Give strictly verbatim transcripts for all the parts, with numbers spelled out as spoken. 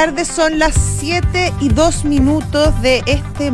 tardes, son las siete y dos minutos de este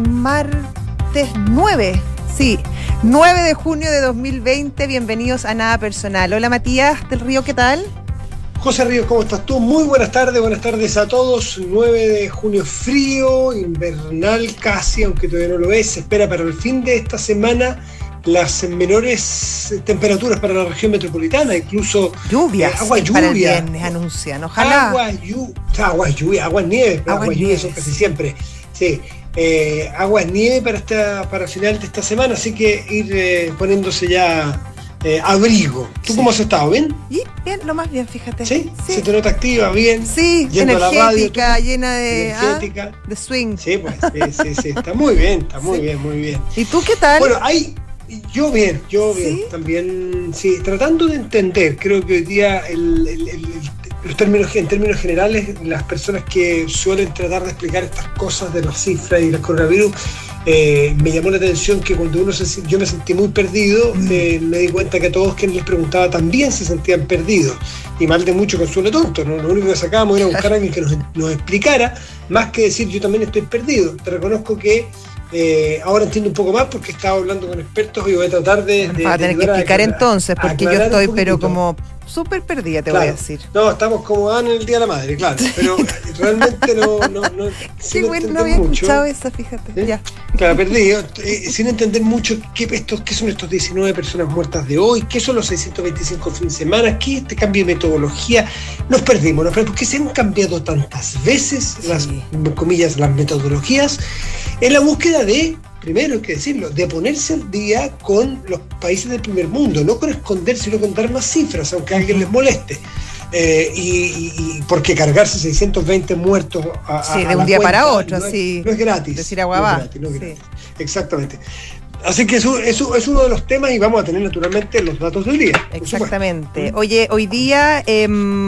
martes nueve, sí, nueve de junio de dos mil veinte. Bienvenidos a Nada Personal. Hola Matías del Río, ¿qué tal? José Ríos, ¿cómo estás tú? Muy buenas tardes, buenas tardes a todos. nueve de junio, frío, invernal casi, aunque todavía no lo es. Se espera para el fin de esta semana las menores temperaturas para la región metropolitana, incluso lluvias. Eh, agua lluvia. Para el viernes anuncian, ojalá. Agua lluvia, o sea, agua lluvia, agua nieve, agua, agua lluvia son casi siempre. Sí, eh, agua nieve para esta, para final de esta semana, así que ir eh, poniéndose ya eh, abrigo. ¿Tú sí. cómo has estado? ¿Bien? Y bien, lo más bien, fíjate. ¿Sí? Sí. ¿Se te nota activa? Bien. Sí, yendo energética, a la radio, llena de, energética. Ah, de swing. Sí, pues, sí, sí, sí, está muy bien, está muy sí. bien, muy bien. ¿Y tú qué tal? Bueno, hay... Yo bien, yo bien, ¿Sí? también, sí, tratando de entender, creo que hoy día el, el, el, los términos, en términos generales, las personas que suelen tratar de explicar estas cosas de las cifras y del coronavirus, eh, me llamó la atención que cuando uno se, yo me sentí muy perdido, mm. eh, me di cuenta que a todos quienes les preguntaba también se sentían perdidos, y mal de mucho consuelo tonto, ¿no? Lo único que sacábamos era buscar a alguien que nos, nos explicara, más que decir yo también estoy perdido. Te reconozco que Eh, ahora entiendo un poco más porque estaba hablando con expertos y voy a tratar de... de Va a tener que explicar a, entonces, porque yo estoy pero como súper perdida, te claro. voy a decir. No, estamos como Dan en el Día de la Madre, claro, pero realmente no... no, no Qué bueno, no había mucho. escuchado esa, fíjate. ¿Eh? Ya. Claro, perdido, eh, sin entender mucho qué, estos, qué son estos diecinueve personas muertas de hoy, qué son los seiscientos veinticinco fines de semana, qué este cambio de metodología. Nos perdimos, nos perdimos, porque se han cambiado tantas veces sí. las, comillas, las metodologías, en la búsqueda de, primero hay que decirlo, de ponerse al día con los países del primer mundo, no con esconder, sino con dar más cifras, aunque a alguien les moleste. Eh, y, y, y porque cargarse seiscientos veinte muertos a, sí, a, de a un día para cuenta, otro, no es, sí. no es gratis. Decir agua va. No es gratis, no es gratis. Sí. Exactamente. Así que eso, eso es uno de los temas y vamos a tener naturalmente los datos del día. Exactamente. Oye, hoy día eh,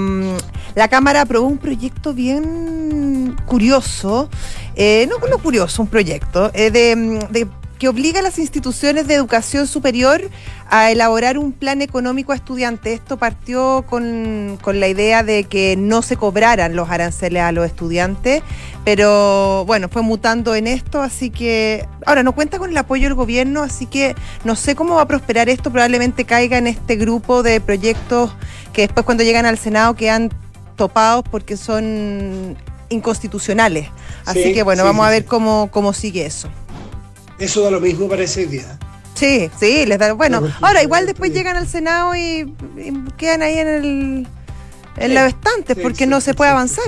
la Cámara aprobó un proyecto bien curioso, eh, no, no curioso, un proyecto eh, de, de que obliga a las instituciones de educación superior a elaborar un plan económico a estudiantes. Esto partió con, con la idea de que no se cobraran los aranceles a los estudiantes, pero bueno, fue mutando en esto, así que ahora no cuenta con el apoyo del gobierno, así que no sé cómo va a prosperar esto, probablemente caiga en este grupo de proyectos que después cuando llegan al Senado quedan topados porque son inconstitucionales. Así sí, que bueno, sí, vamos sí, a ver sí. cómo, cómo sigue eso. Eso da lo mismo para ese día. Sí, sí, les da. Bueno, ahora igual después llegan al Senado y, y quedan ahí en el en sí, los estantes sí, porque sí, no se sí, puede sí, avanzar.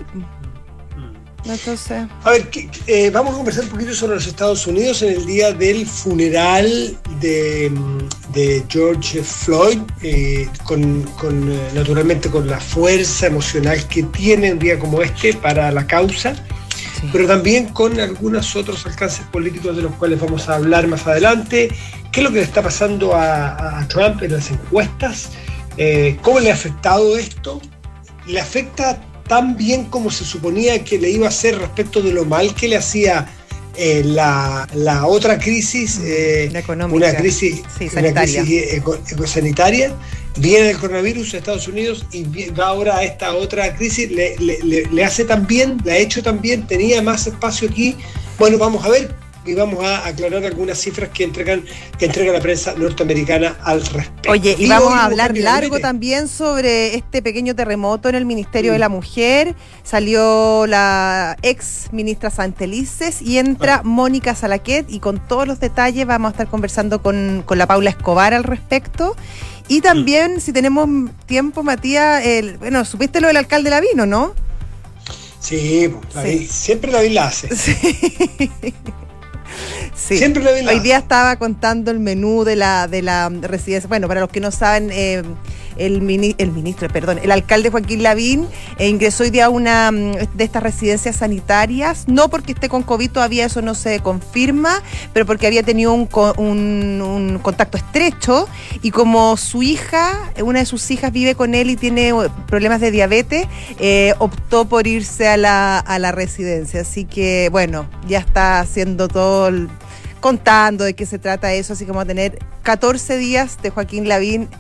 Sí. Entonces. A ver, eh, vamos a conversar un poquito sobre los Estados Unidos en el día del funeral de, de George Floyd, eh, con, con naturalmente con la fuerza emocional que tiene un día como este para la causa. Sí. Pero también con algunos otros alcances políticos de los cuales vamos a hablar más adelante. ¿Qué es lo que le está pasando a, a Trump en las encuestas? Eh, ¿Cómo le ha afectado esto? ¿Le afecta tan bien como se suponía que le iba a hacer respecto de lo mal que le hacía eh, la, la otra crisis? Eh, la económica. Una crisis, sí, una crisis eco, ecosanitaria. Viene el coronavirus a Estados Unidos y va ahora a esta otra crisis, le, le, le, le hace tan bien, le ha hecho tan bien, tenía más espacio aquí. Bueno, vamos a ver y vamos a aclarar algunas cifras que entregan que entrega la prensa norteamericana al respecto. Oye, y, y vamos a hablar largo también sobre este pequeño terremoto en el Ministerio mm. de la Mujer. Salió la ex ministra Santelices y entra ah. Mónica Salaquet, y con todos los detalles vamos a estar conversando con, con la Paula Escobar al respecto. Y también, si tenemos tiempo, Matías, el, bueno, supiste lo del alcalde Lavín, ¿no? Sí, Lavín, sí. siempre Lavín la hace. Sí. Sí. Siempre Lavín la Hoy hace. día estaba contando el menú de la, de la residencia. Bueno, para los que no saben, eh, el, mini, el ministro, perdón, el alcalde Joaquín Lavín eh, ingresó hoy día a una de estas residencias sanitarias, no porque esté con COVID, todavía eso no se confirma, pero porque había tenido un, un, un contacto estrecho, y como su hija, una de sus hijas vive con él y tiene problemas de diabetes, eh, optó por irse a la, a la residencia. Así que, bueno, ya está haciendo todo el, contando de qué se trata eso, así que vamos a tener catorce días de Joaquín Lavín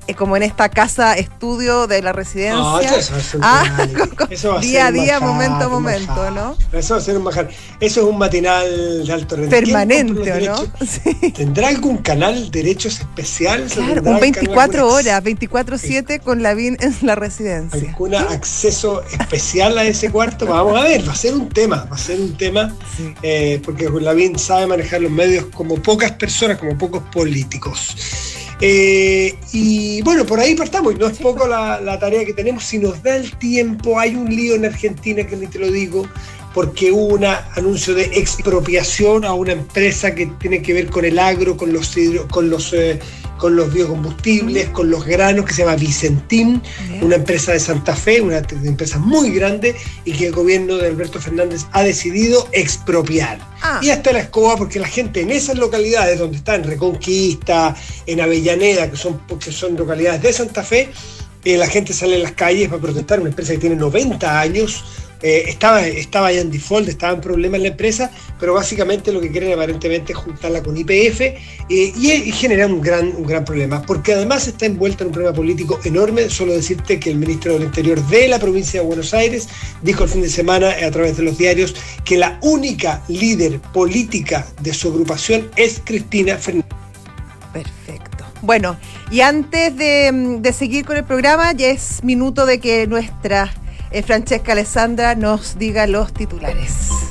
eh, como en esta casa estudio de la residencia. No, eso va a ser un ah, eso va a día a ser día, majar, momento a momento, majar. ¿no? Eso va a ser un majar. Eso es un matinal de alto rendimiento. Permanente, ¿o no? Sí. ¿Tendrá algún canal derechos especiales? Claro, un veinticuatro horas, veinticuatro siete con Lavín en la residencia. ¿Algún acceso especial a ese cuarto? Vamos a ver, va a ser un tema, va a ser un tema, sí. eh, porque Lavín sabe manejar los medios como pocas personas, como pocos políticos. Eh, y bueno, por ahí partamos, no es poco la, la tarea que tenemos. Si nos da el tiempo, hay un lío en Argentina que ni te lo digo, porque hubo un anuncio de expropiación a una empresa que tiene que ver con el agro, con los, con los, eh, con los biocombustibles, con los granos, que se llama Vicentín, Bien. una empresa de Santa Fe, una empresa muy grande, y que el gobierno de Alberto Fernández ha decidido expropiar. Ah. Y hasta la escoba, porque la gente en esas localidades donde están, Reconquista, en Avellaneda, que son, que son localidades de Santa Fe, eh, la gente sale a las calles para protestar, una empresa que tiene noventa años, Eh, estaba, estaba ya en default, estaba en problemas en la empresa, pero básicamente lo que quieren aparentemente es juntarla con Y P F eh, y, y genera un gran, un gran problema, porque además está envuelta en un problema político enorme. Solo decirte que el ministro del Interior de la provincia de Buenos Aires dijo el fin de semana a través de los diarios que la única líder política de su agrupación es Cristina Fernández. Perfecto. Bueno, y antes de, de seguir con el programa, ya es minuto de que nuestra Eh, Francesca Alessandra nos diga los titulares.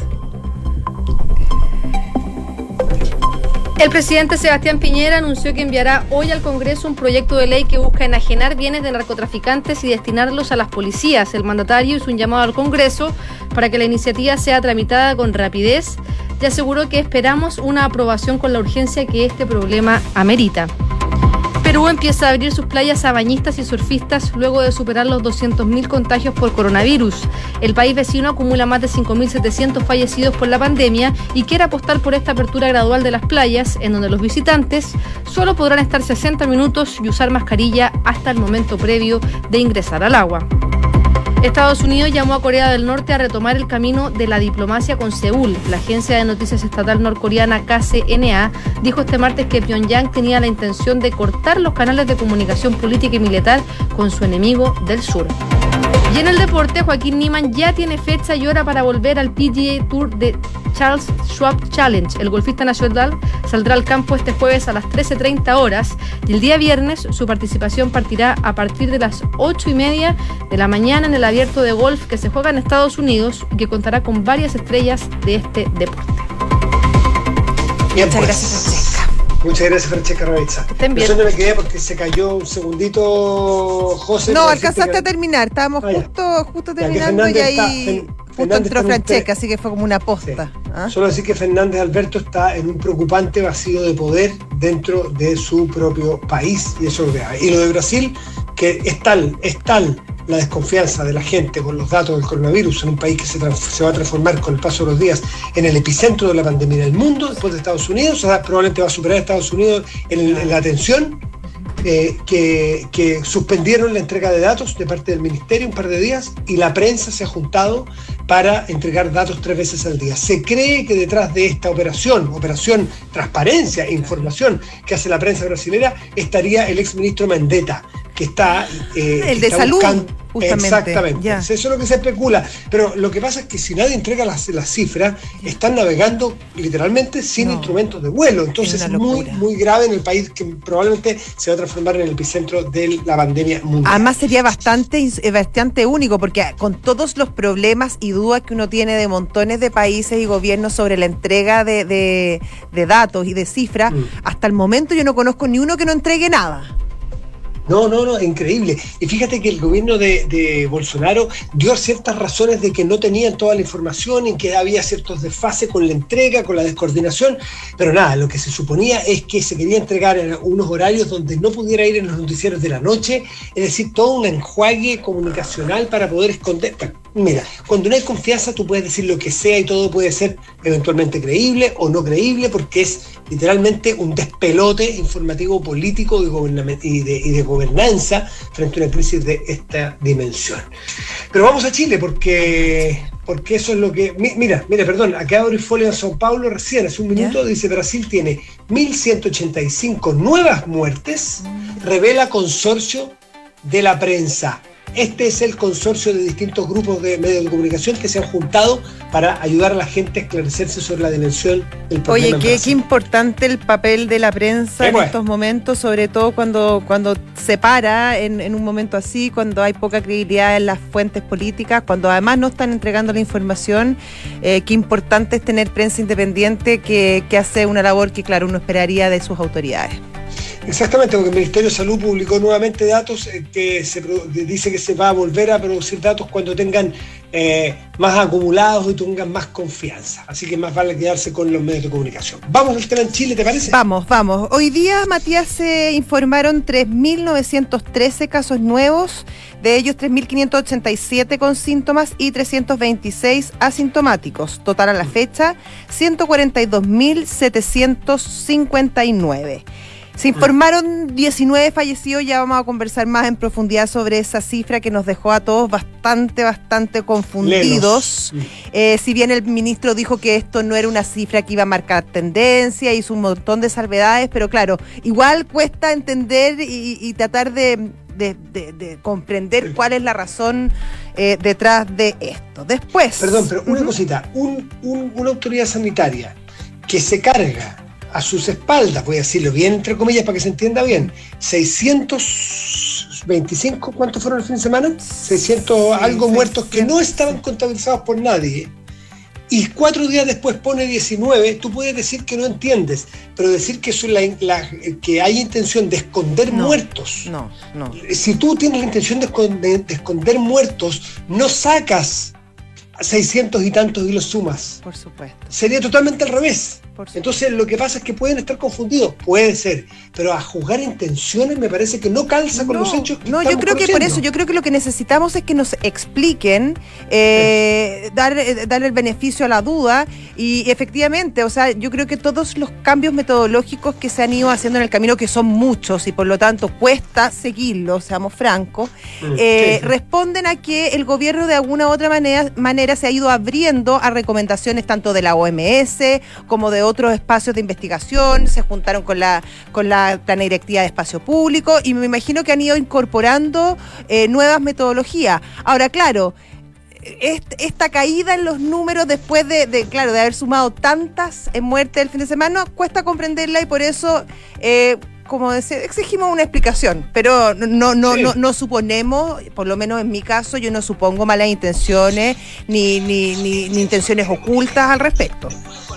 El presidente Sebastián Piñera anunció que enviará hoy al Congreso un proyecto de ley que busca enajenar bienes de narcotraficantes y destinarlos a las policías. El mandatario hizo un llamado al Congreso para que la iniciativa sea tramitada con rapidez y aseguró que esperamos una aprobación con la urgencia que este problema amerita. Perú empieza a abrir sus playas a bañistas y surfistas luego de superar los doscientos mil contagios por coronavirus. El país vecino acumula más de cinco mil setecientos fallecidos por la pandemia y quiere apostar por esta apertura gradual de las playas, en donde los visitantes solo podrán estar sesenta minutos y usar mascarilla hasta el momento previo de ingresar al agua. Estados Unidos llamó a Corea del Norte a retomar el camino de la diplomacia con Seúl. La agencia de noticias estatal norcoreana K C N A dijo este martes que Pyongyang tenía la intención de cortar los canales de comunicación política y militar con su enemigo del sur. Y en el deporte, Joaquín Niemann ya tiene fecha y hora para volver al P G A Tour de Charles Schwab Challenge. El golfista nacional saldrá al campo este jueves a las trece treinta horas y el día viernes su participación partirá a partir de las ocho y media de la mañana en el abierto de golf que se juega en Estados Unidos y que contará con varias estrellas de este deporte. Bien, Muchas pues. gracias, Francesca. Muchas gracias, Francesca Ravizza. Yo no me quedé porque se cayó un segundito, José. No, alcanzaste que... a terminar. Estábamos ah, justo, justo terminando y ahí está, justo entró Francesca, así que fue como una posta. Sí. ¿Ah? Solo decir que Fernández Alberto está en un preocupante vacío de poder dentro de su propio país, y eso es grave. Y lo de Brasil, que es tal, es tal la desconfianza de la gente con los datos del coronavirus en un país que se, trans- se va a transformar con el paso de los días en el epicentro de la pandemia del mundo, después de Estados Unidos. O sea, probablemente va a superar a Estados Unidos en, el, en la atención, eh, que, que suspendieron la entrega de datos de parte del ministerio un par de días, y la prensa se ha juntado para entregar datos tres veces al día. Se cree que detrás de esta operación, operación transparencia e información que hace la prensa brasilera, estaría el exministro Mandetta, que está... Eh, el que de está salud, buscando, justamente. Exactamente. Ya. Eso es lo que se especula. Pero lo que pasa es que si nadie entrega las, las cifras, están navegando literalmente sin no. instrumentos de vuelo. Entonces es muy, muy grave en el país, que probablemente se va a transformar en el epicentro de la pandemia mundial. Además sería bastante, bastante único, porque con todos los problemas y dudas que uno tiene de montones de países y gobiernos sobre la entrega de, de, de datos y de cifras, mm. hasta el momento yo no conozco ni uno que no entregue nada. No, no, no, increíble. Y fíjate que el gobierno de, de Bolsonaro dio ciertas razones de que no tenían toda la información y que había ciertos desfases con la entrega, con la descoordinación, pero nada, lo que se suponía es que se quería entregar en unos horarios donde no pudiera ir en los noticieros de la noche, es decir, todo un enjuague comunicacional para poder esconder. Bueno, mira, cuando no hay confianza tú puedes decir lo que sea y todo puede ser eventualmente creíble o no creíble, porque es literalmente un despelote informativo político y, gobernament- y, de, y de gobernanza frente a una crisis de esta dimensión. Pero vamos a Chile, porque porque eso es lo que... Mira, mira, perdón, acá abro folio en São Paulo recién, hace un minuto, ¿ya? Dice Brasil tiene mil ciento ochenta y cinco nuevas muertes, revela consorcio de la prensa. Este es el consorcio de distintos grupos de medios de comunicación que se han juntado para ayudar a la gente a esclarecerse sobre la dimensión del problema. Oye, qué, qué importante el papel de la prensa en pues? estos momentos, sobre todo cuando, cuando se para en, en un momento así, cuando hay poca credibilidad en las fuentes políticas, cuando además no están entregando la información. Eh, qué importante es tener prensa independiente que, que hace una labor que, claro, uno esperaría de sus autoridades. Exactamente, porque el Ministerio de Salud publicó nuevamente datos eh, que se dice que se va a volver a producir datos cuando tengan eh, más acumulados y tengan más confianza. Así que más vale quedarse con los medios de comunicación. Vamos al tema en Chile, ¿te parece? Vamos, vamos. Hoy día, Matías, se informaron tres mil novecientos trece casos nuevos, de ellos tres mil quinientos ochenta y siete con síntomas y trescientos veintiséis asintomáticos. Total a la fecha, ciento cuarenta y dos mil setecientos cincuenta y nueve. Se informaron diecinueve fallecidos, ya vamos a conversar más en profundidad sobre esa cifra que nos dejó a todos bastante, bastante confundidos. Eh, si bien el ministro dijo que esto no era una cifra que iba a marcar tendencia, hizo un montón de salvedades, pero claro, igual cuesta entender y, y tratar de, de, de, de comprender cuál es la razón eh, detrás de esto. Después... Perdón, pero una uh-huh. cosita, un, un, una autoridad sanitaria que se carga a sus espaldas, voy a decirlo bien entre comillas para que se entienda bien, seiscientos veinticinco, ¿cuántos fueron el fin de semana? seiscientos sí, algo sí, muertos sí, que sí, no estaban sí. contabilizados por nadie, y cuatro días después pone diecinueve, tú puedes decir que no entiendes, pero decir que, eso la, la, que hay intención de esconder no, muertos. No, no. Si tú tienes la intención de esconder, de esconder muertos, no sacas seiscientos y tantos y los sumas. Por supuesto. Sería totalmente al revés. Entonces lo que pasa es que pueden estar confundidos, puede ser, pero a juzgar intenciones me parece que no calza con no, los hechos que no, yo creo conociendo. Que por eso, yo creo que lo que necesitamos es que nos expliquen, eh, dar, eh, darle el beneficio a la duda y efectivamente, o sea, yo creo que todos los cambios metodológicos que se han ido haciendo en el camino, que son muchos y por lo tanto cuesta seguirlos, seamos francos, eh, sí, sí. responden a que el gobierno de alguna u otra manera, manera se ha ido abriendo a recomendaciones tanto de la O M S como de otros espacios de investigación, se juntaron con la con la plana directiva de espacio público y me imagino que han ido incorporando eh, nuevas metodologías. Ahora, claro, est- esta caída en los números después de, de, claro, de haber sumado tantas en muerte el fin de semana, cuesta comprenderla y por eso... Eh, como decía, exigimos una explicación, pero no no, sí. no no suponemos, por lo menos en mi caso, yo no supongo malas intenciones ni, ni, ni, ni intenciones ocultas al respecto.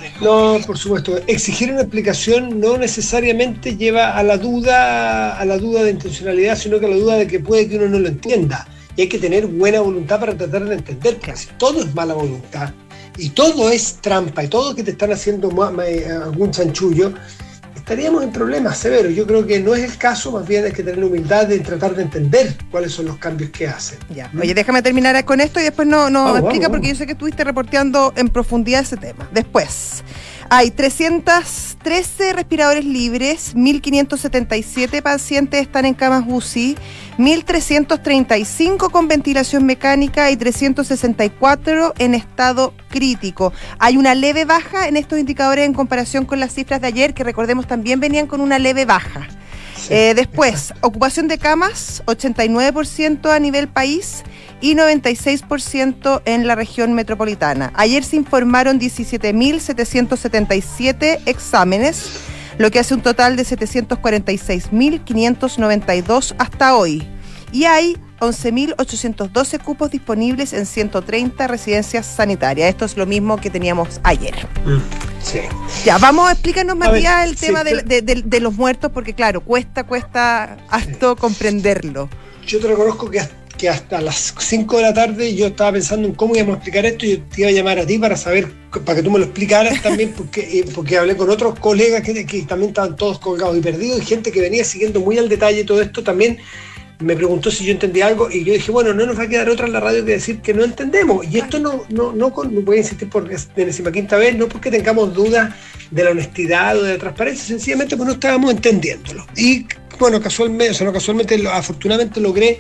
No, por supuesto. Exigir una explicación no necesariamente lleva a la duda, a la duda de intencionalidad, sino que a la duda de que puede que uno no lo entienda. Y hay que tener buena voluntad para tratar de entender, porque si todo es mala voluntad y todo es trampa y todo que te están haciendo algún chanchullo, estaríamos en problemas severos. Yo creo que no es el caso, más bien hay que tener humildad de tratar de entender cuáles son los cambios que hacen. Ya. Oye, déjame terminar con esto y después no, no vamos, explica, vamos, porque vamos. Yo sé que estuviste reporteando en profundidad ese tema. Después, hay trescientos trece respiradores libres, mil quinientos setenta y siete pacientes están en camas U C I, mil trescientos treinta y cinco con ventilación mecánica y trescientos sesenta y cuatro en estado crítico. Hay una leve baja en estos indicadores en comparación con las cifras de ayer, que recordemos también venían con una leve baja. Sí, eh, después, exacto. Ocupación de camas, ochenta y nueve por ciento a nivel país y noventa y seis por ciento en la región metropolitana. Ayer se informaron diecisiete mil setecientos setenta y siete exámenes, lo que hace un total de setecientos cuarenta y seis mil quinientos noventa y dos hasta hoy. Y hay once mil ochocientos doce cupos disponibles en ciento treinta residencias sanitarias. Esto es lo mismo que teníamos ayer. Mm, sí. Ya, vamos a explicarnos, Matías, el sí, tema de, de, de, de los muertos, porque claro, cuesta, cuesta harto sí. comprenderlo. Yo te reconozco que hasta, que hasta las cinco de la tarde yo estaba pensando en cómo íbamos a explicar esto y yo te iba a llamar a ti para saber, para que tú me lo explicaras también, porque, porque hablé con otros colegas que, que también estaban todos colgados y perdidos y gente que venía siguiendo muy al detalle todo esto también. Me preguntó si yo entendía algo y yo dije, bueno, no nos va a quedar otra en la radio que decir que no entendemos. Y esto no, no, no, no voy a insistir por enésima quinta vez, no porque tengamos dudas de la honestidad o de la transparencia, sencillamente porque no estábamos entendiéndolo. Y bueno, casualmente, o sea, no casualmente, afortunadamente logré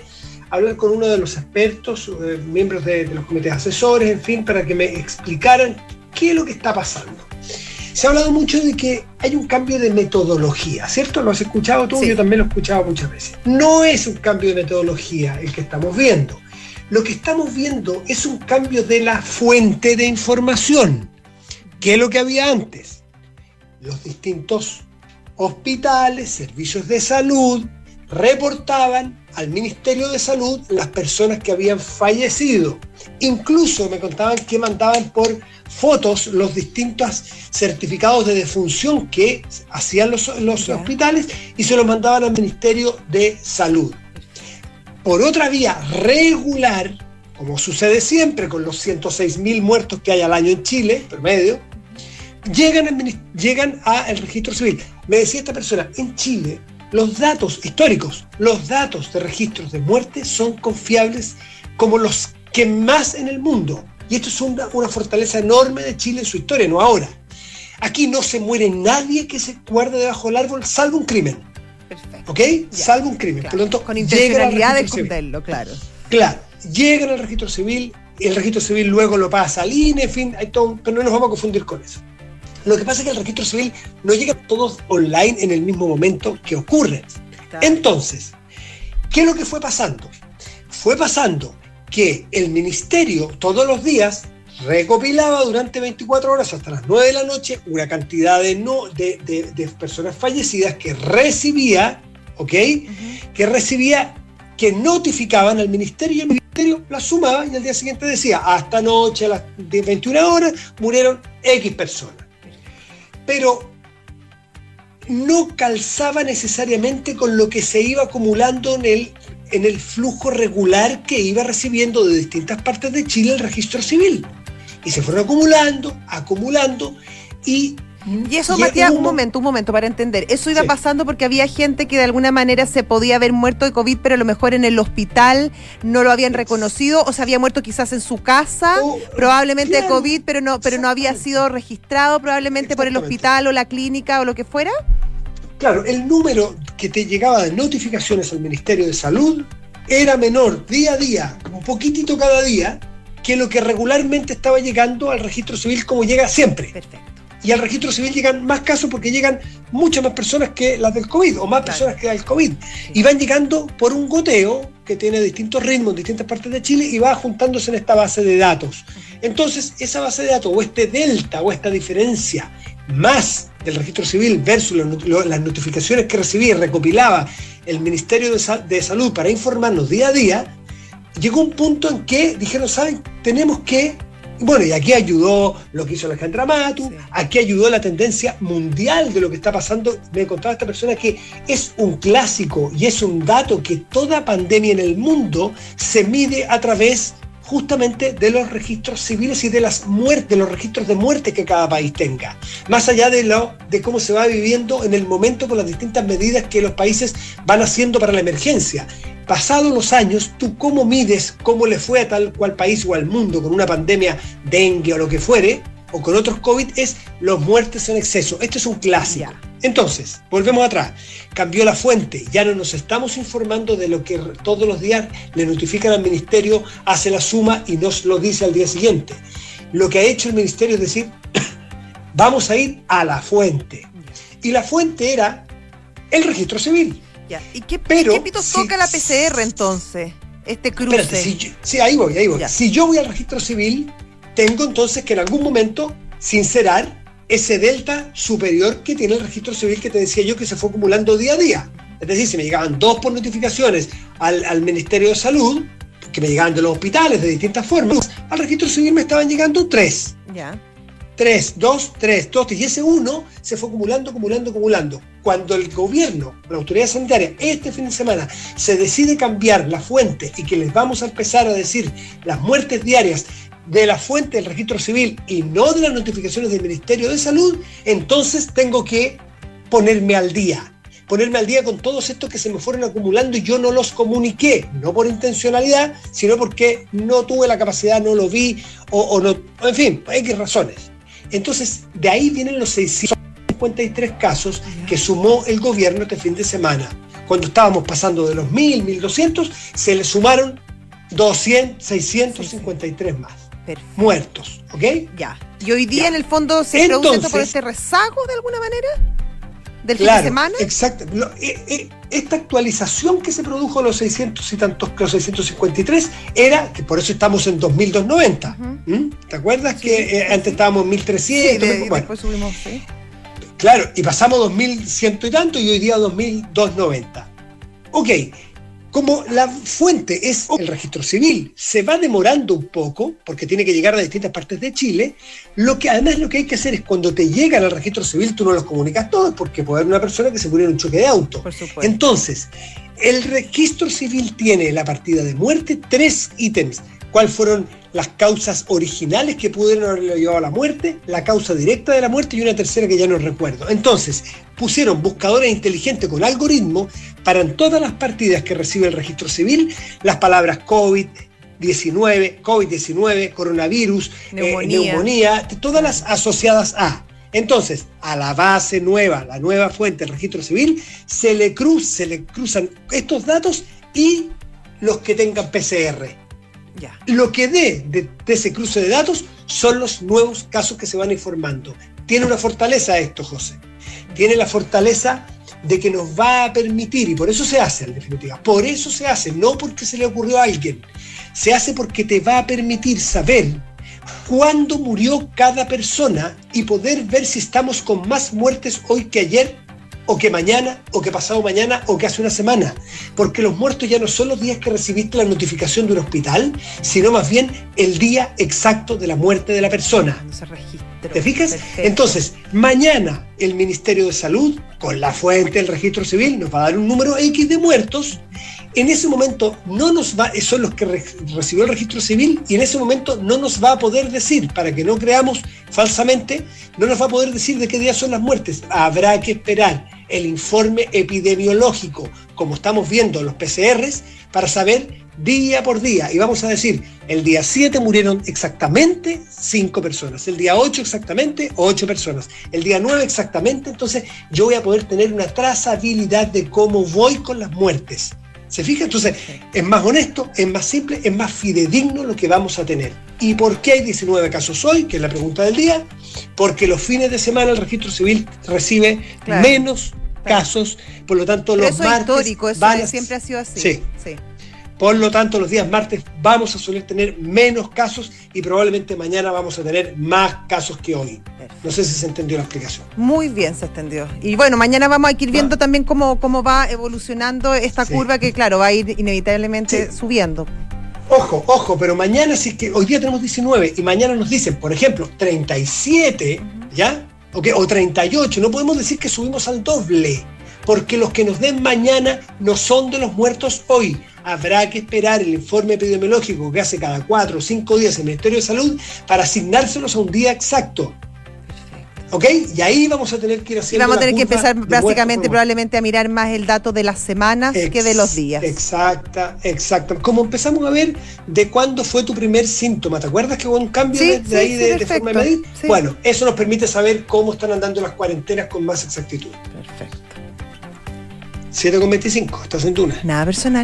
hablar con uno de los expertos, eh, miembros de, de los comités asesores, en fin, para que me explicaran qué es lo que está pasando. Se ha hablado mucho de que hay un cambio de metodología, ¿cierto? ¿Lo has escuchado tú? Sí. Yo también lo he escuchado muchas veces. No es un cambio de metodología el que estamos viendo. Lo que estamos viendo es un cambio de la fuente de información. ¿Qué es lo que había antes? Los distintos hospitales, servicios de salud, reportaban al Ministerio de Salud las personas que habían fallecido. Incluso me contaban que mandaban por fotos los distintos certificados de defunción que hacían los, los hospitales y se los mandaban al Ministerio de Salud. Por otra vía regular, como sucede siempre con los ciento seis mil muertos que hay al año en Chile, promedio, llegan al, llegan al registro civil. Me decía esta persona, en Chile, los datos históricos, los datos de registros de muerte son confiables como los que más en el mundo. Y esto es una, una fortaleza enorme de Chile en su historia, no ahora. Aquí no se muere nadie que se guarde debajo del árbol, salvo un crimen. Perfecto. ¿Ok? Ya. Salvo un crimen. Claro. Por lo tanto, con intencionalidad de esconderlo, claro. Claro. Llegan al registro civil, el registro civil luego lo pasa al I N E, en fin, hay todo, pero no nos vamos a confundir con eso. Lo que pasa es que el registro civil no llega todos online en el mismo momento que ocurre. Claro. Entonces, ¿qué es lo que fue pasando? Fue pasando que el ministerio todos los días recopilaba durante veinticuatro horas hasta las nueve de la noche una cantidad de, no, de, de, de personas fallecidas que recibía, ¿ok? Uh-huh. Que recibía, que notificaban al ministerio y el ministerio la sumaba y al día siguiente decía, hasta anoche a las veintiuna horas murieron X personas. Pero no calzaba necesariamente con lo que se iba acumulando en el, en el flujo regular que iba recibiendo de distintas partes de Chile el registro civil. Y se fueron acumulando, acumulando, y... Y eso, y Matías, un momento, un momento para entender. Eso iba sí. pasando porque había gente que de alguna manera se podía haber muerto de COVID, pero a lo mejor en el hospital no lo habían reconocido, o se había muerto quizás en su casa, oh, probablemente claro. de COVID, pero no, pero no había sido registrado probablemente por el hospital o la clínica o lo que fuera. Claro, el número que te llegaba de notificaciones al Ministerio de Salud era menor día a día, un poquitito cada día, que lo que regularmente estaba llegando al registro civil como llega siempre. Perfecto. Y al registro civil llegan más casos porque llegan muchas más personas que las del COVID, o más claro. personas que del COVID. Sí. Y van llegando por un goteo que tiene distintos ritmos en distintas partes de Chile y va juntándose en esta base de datos. Entonces, esa base de datos, o este delta, o esta diferencia, más del registro civil versus las notificaciones que recibía y recopilaba el Ministerio de, Sal- de Salud para informarnos día a día, llegó un punto en que dijeron, ¿saben? Tenemos que... Bueno, y aquí ayudó lo que hizo Alejandra Matu, sí. aquí ayudó la tendencia mundial de lo que está pasando. Me contaba esta persona que es un clásico y es un dato que toda pandemia en el mundo se mide a través justamente de los registros civiles y de las muertes, de los registros de muerte que cada país tenga. Más allá de, lo, de cómo se va viviendo en el momento con las distintas medidas que los países van haciendo para la emergencia. Pasados los años, ¿tú cómo mides cómo le fue a tal cual país o al mundo con una pandemia, dengue o lo que fuere, o con otros COVID? Es los muertes en exceso. Esto es un clásico. Yeah. Entonces, volvemos atrás. Cambió la fuente. Ya no nos estamos informando de lo que todos los días le notifican al ministerio, hace la suma y nos lo dice al día siguiente. Lo que ha hecho el ministerio es decir, vamos a ir a la fuente. Y la fuente era el registro civil. Ya. ¿Y qué, Pero, ¿qué pitos si, toca la P C R entonces? Este cruce. Espérate, si yo, sí, ahí voy, ahí voy. Ya. Si yo voy al registro civil, tengo entonces que en algún momento sincerar ese delta superior que tiene el registro civil que te decía yo que se fue acumulando día a día. Es decir, si me llegaban dos por notificaciones al, al Ministerio de Salud, que me llegaban de los hospitales de distintas formas, al registro civil me estaban llegando tres. Ya. Tres, dos, tres, dos, y ese uno se fue acumulando, acumulando, acumulando. Cuando el gobierno, la autoridad sanitaria, este fin de semana, se decide cambiar la fuente y que les vamos a empezar a decir las muertes diarias de la fuente del registro civil y no de las notificaciones del Ministerio de Salud, entonces tengo que ponerme al día. Ponerme al día con todos estos que se me fueron acumulando y yo no los comuniqué, no por intencionalidad, sino porque no tuve la capacidad, no lo vi, o, o no, en fin, hay X razones. Entonces, de ahí vienen los seiscientos cincuenta y tres casos que sumó el gobierno este fin de semana. cuando estábamos pasando de los mil, mil doscientos, se le sumaron doscientos, seiscientos cincuenta y tres más. Perfecto. Muertos, ¿ok? Ya. Y hoy día, ya. En el fondo, ¿se Entonces, produce esto por este rezago de alguna manera? ¿Del claro, fin de semana? Exacto. Lo, eh, eh, esta actualización que se produjo, los seiscientos y tantos, los seiscientos cincuenta y tres, era, que por eso estamos en dos mil doscientos noventa. Uh-huh. ¿Mm? ¿Te acuerdas sí, que eh, sí, antes sí. estábamos en mil trescientos? Sí, de, bueno, después subimos, sí. Claro, y pasamos dos mil cien y tanto y hoy día dos mil doscientos noventa. Ok. Como la fuente es el registro civil, se va demorando un poco, porque tiene que llegar a distintas partes de Chile, lo que además lo que hay que hacer es cuando te llegan al registro civil, tú no los comunicas todos, porque puede haber una persona que se murió en un choque de auto. Por supuesto. Entonces, el registro civil tiene la partida de muerte, tres ítems. ¿Cuáles fueron las causas originales que pudieron haberlo llevado a la muerte? La causa directa de la muerte y una tercera que ya no recuerdo. Entonces, pusieron buscadores inteligentes con algoritmo para en todas las partidas que recibe el registro civil, las palabras COVID diecinueve, COVID diecinueve, coronavirus, neumonía, eh, neumonía todas las asociadas a. Entonces, a la base nueva, la nueva fuente del registro civil, se le, cruz, se le cruzan estos datos y los que tengan P C R. Ya. Lo que dé de, de ese cruce de datos son los nuevos casos que se van informando. Tiene una fortaleza esto, José. Tiene la fortaleza de que nos va a permitir, y por eso se hace en definitiva, por eso se hace, no porque se le ocurrió a alguien, se hace porque te va a permitir saber cuándo murió cada persona y poder ver si estamos con más muertes hoy que ayer, o que mañana, o que pasado mañana, o que hace una semana. Porque los muertos ya no son los días que recibiste la notificación de un hospital, sino más bien el día exacto de la muerte de la persona. No se registra. ¿Te fijas? Perfecto. Entonces, mañana el Ministerio de Salud, con la fuente del registro civil, nos va a dar un número X de muertos. En ese momento no nos va, son los que re, recibió el registro civil, y en ese momento no nos va a poder decir, para que no creamos falsamente, no nos va a poder decir de qué día son las muertes. Habrá que esperar el informe epidemiológico, como estamos viendo los P C Rs, para saber día por día. Y vamos a decir, el día siete murieron exactamente cinco personas, el día ocho exactamente ocho personas, el día nueve exactamente. Entonces yo voy a poder tener una trazabilidad de cómo voy con las muertes. ¿Se fija? Entonces, es más honesto, es más simple, es más fidedigno lo que vamos a tener. ¿Y por qué hay diecinueve casos hoy? Que es la pregunta del día. Porque los fines de semana el registro civil recibe claro, menos claro. casos, por lo tanto Pero los eso martes... es histórico, eso van a... siempre ha sido así. Sí. sí. Por lo tanto, los días martes vamos a suele tener menos casos y probablemente mañana vamos a tener más casos que hoy. Perfecto. No sé si se entendió la explicación. Muy bien se entendió. Y bueno, mañana vamos a ir viendo ah. también cómo, cómo va evolucionando esta sí. curva que, claro, va a ir inevitablemente sí. subiendo. Ojo, ojo, pero mañana sí que hoy día tenemos diecinueve y mañana nos dicen, por ejemplo, treinta y siete, uh-huh. ¿ya? Okay, o treinta y ocho, no podemos decir que subimos al doble, porque los que nos den mañana no son de los muertos hoy. Habrá que esperar el informe epidemiológico que hace cada cuatro o cinco días el Ministerio de Salud para asignárselos a un día exacto. ¿Ok? Y ahí vamos a tener que ir haciendo. Y vamos a tener que empezar básicamente probablemente a mirar más el dato de las semanas Ex- que de los días. Exacta, exacta. Como empezamos a ver de cuándo fue tu primer síntoma. ¿Te acuerdas que hubo un cambio sí, de, de sí, ahí sí, de, de forma de medir? Sí. Bueno, eso nos permite saber cómo están andando las cuarentenas con más exactitud. Perfecto. siete con veinticinco, estás en Duna. Nada personal.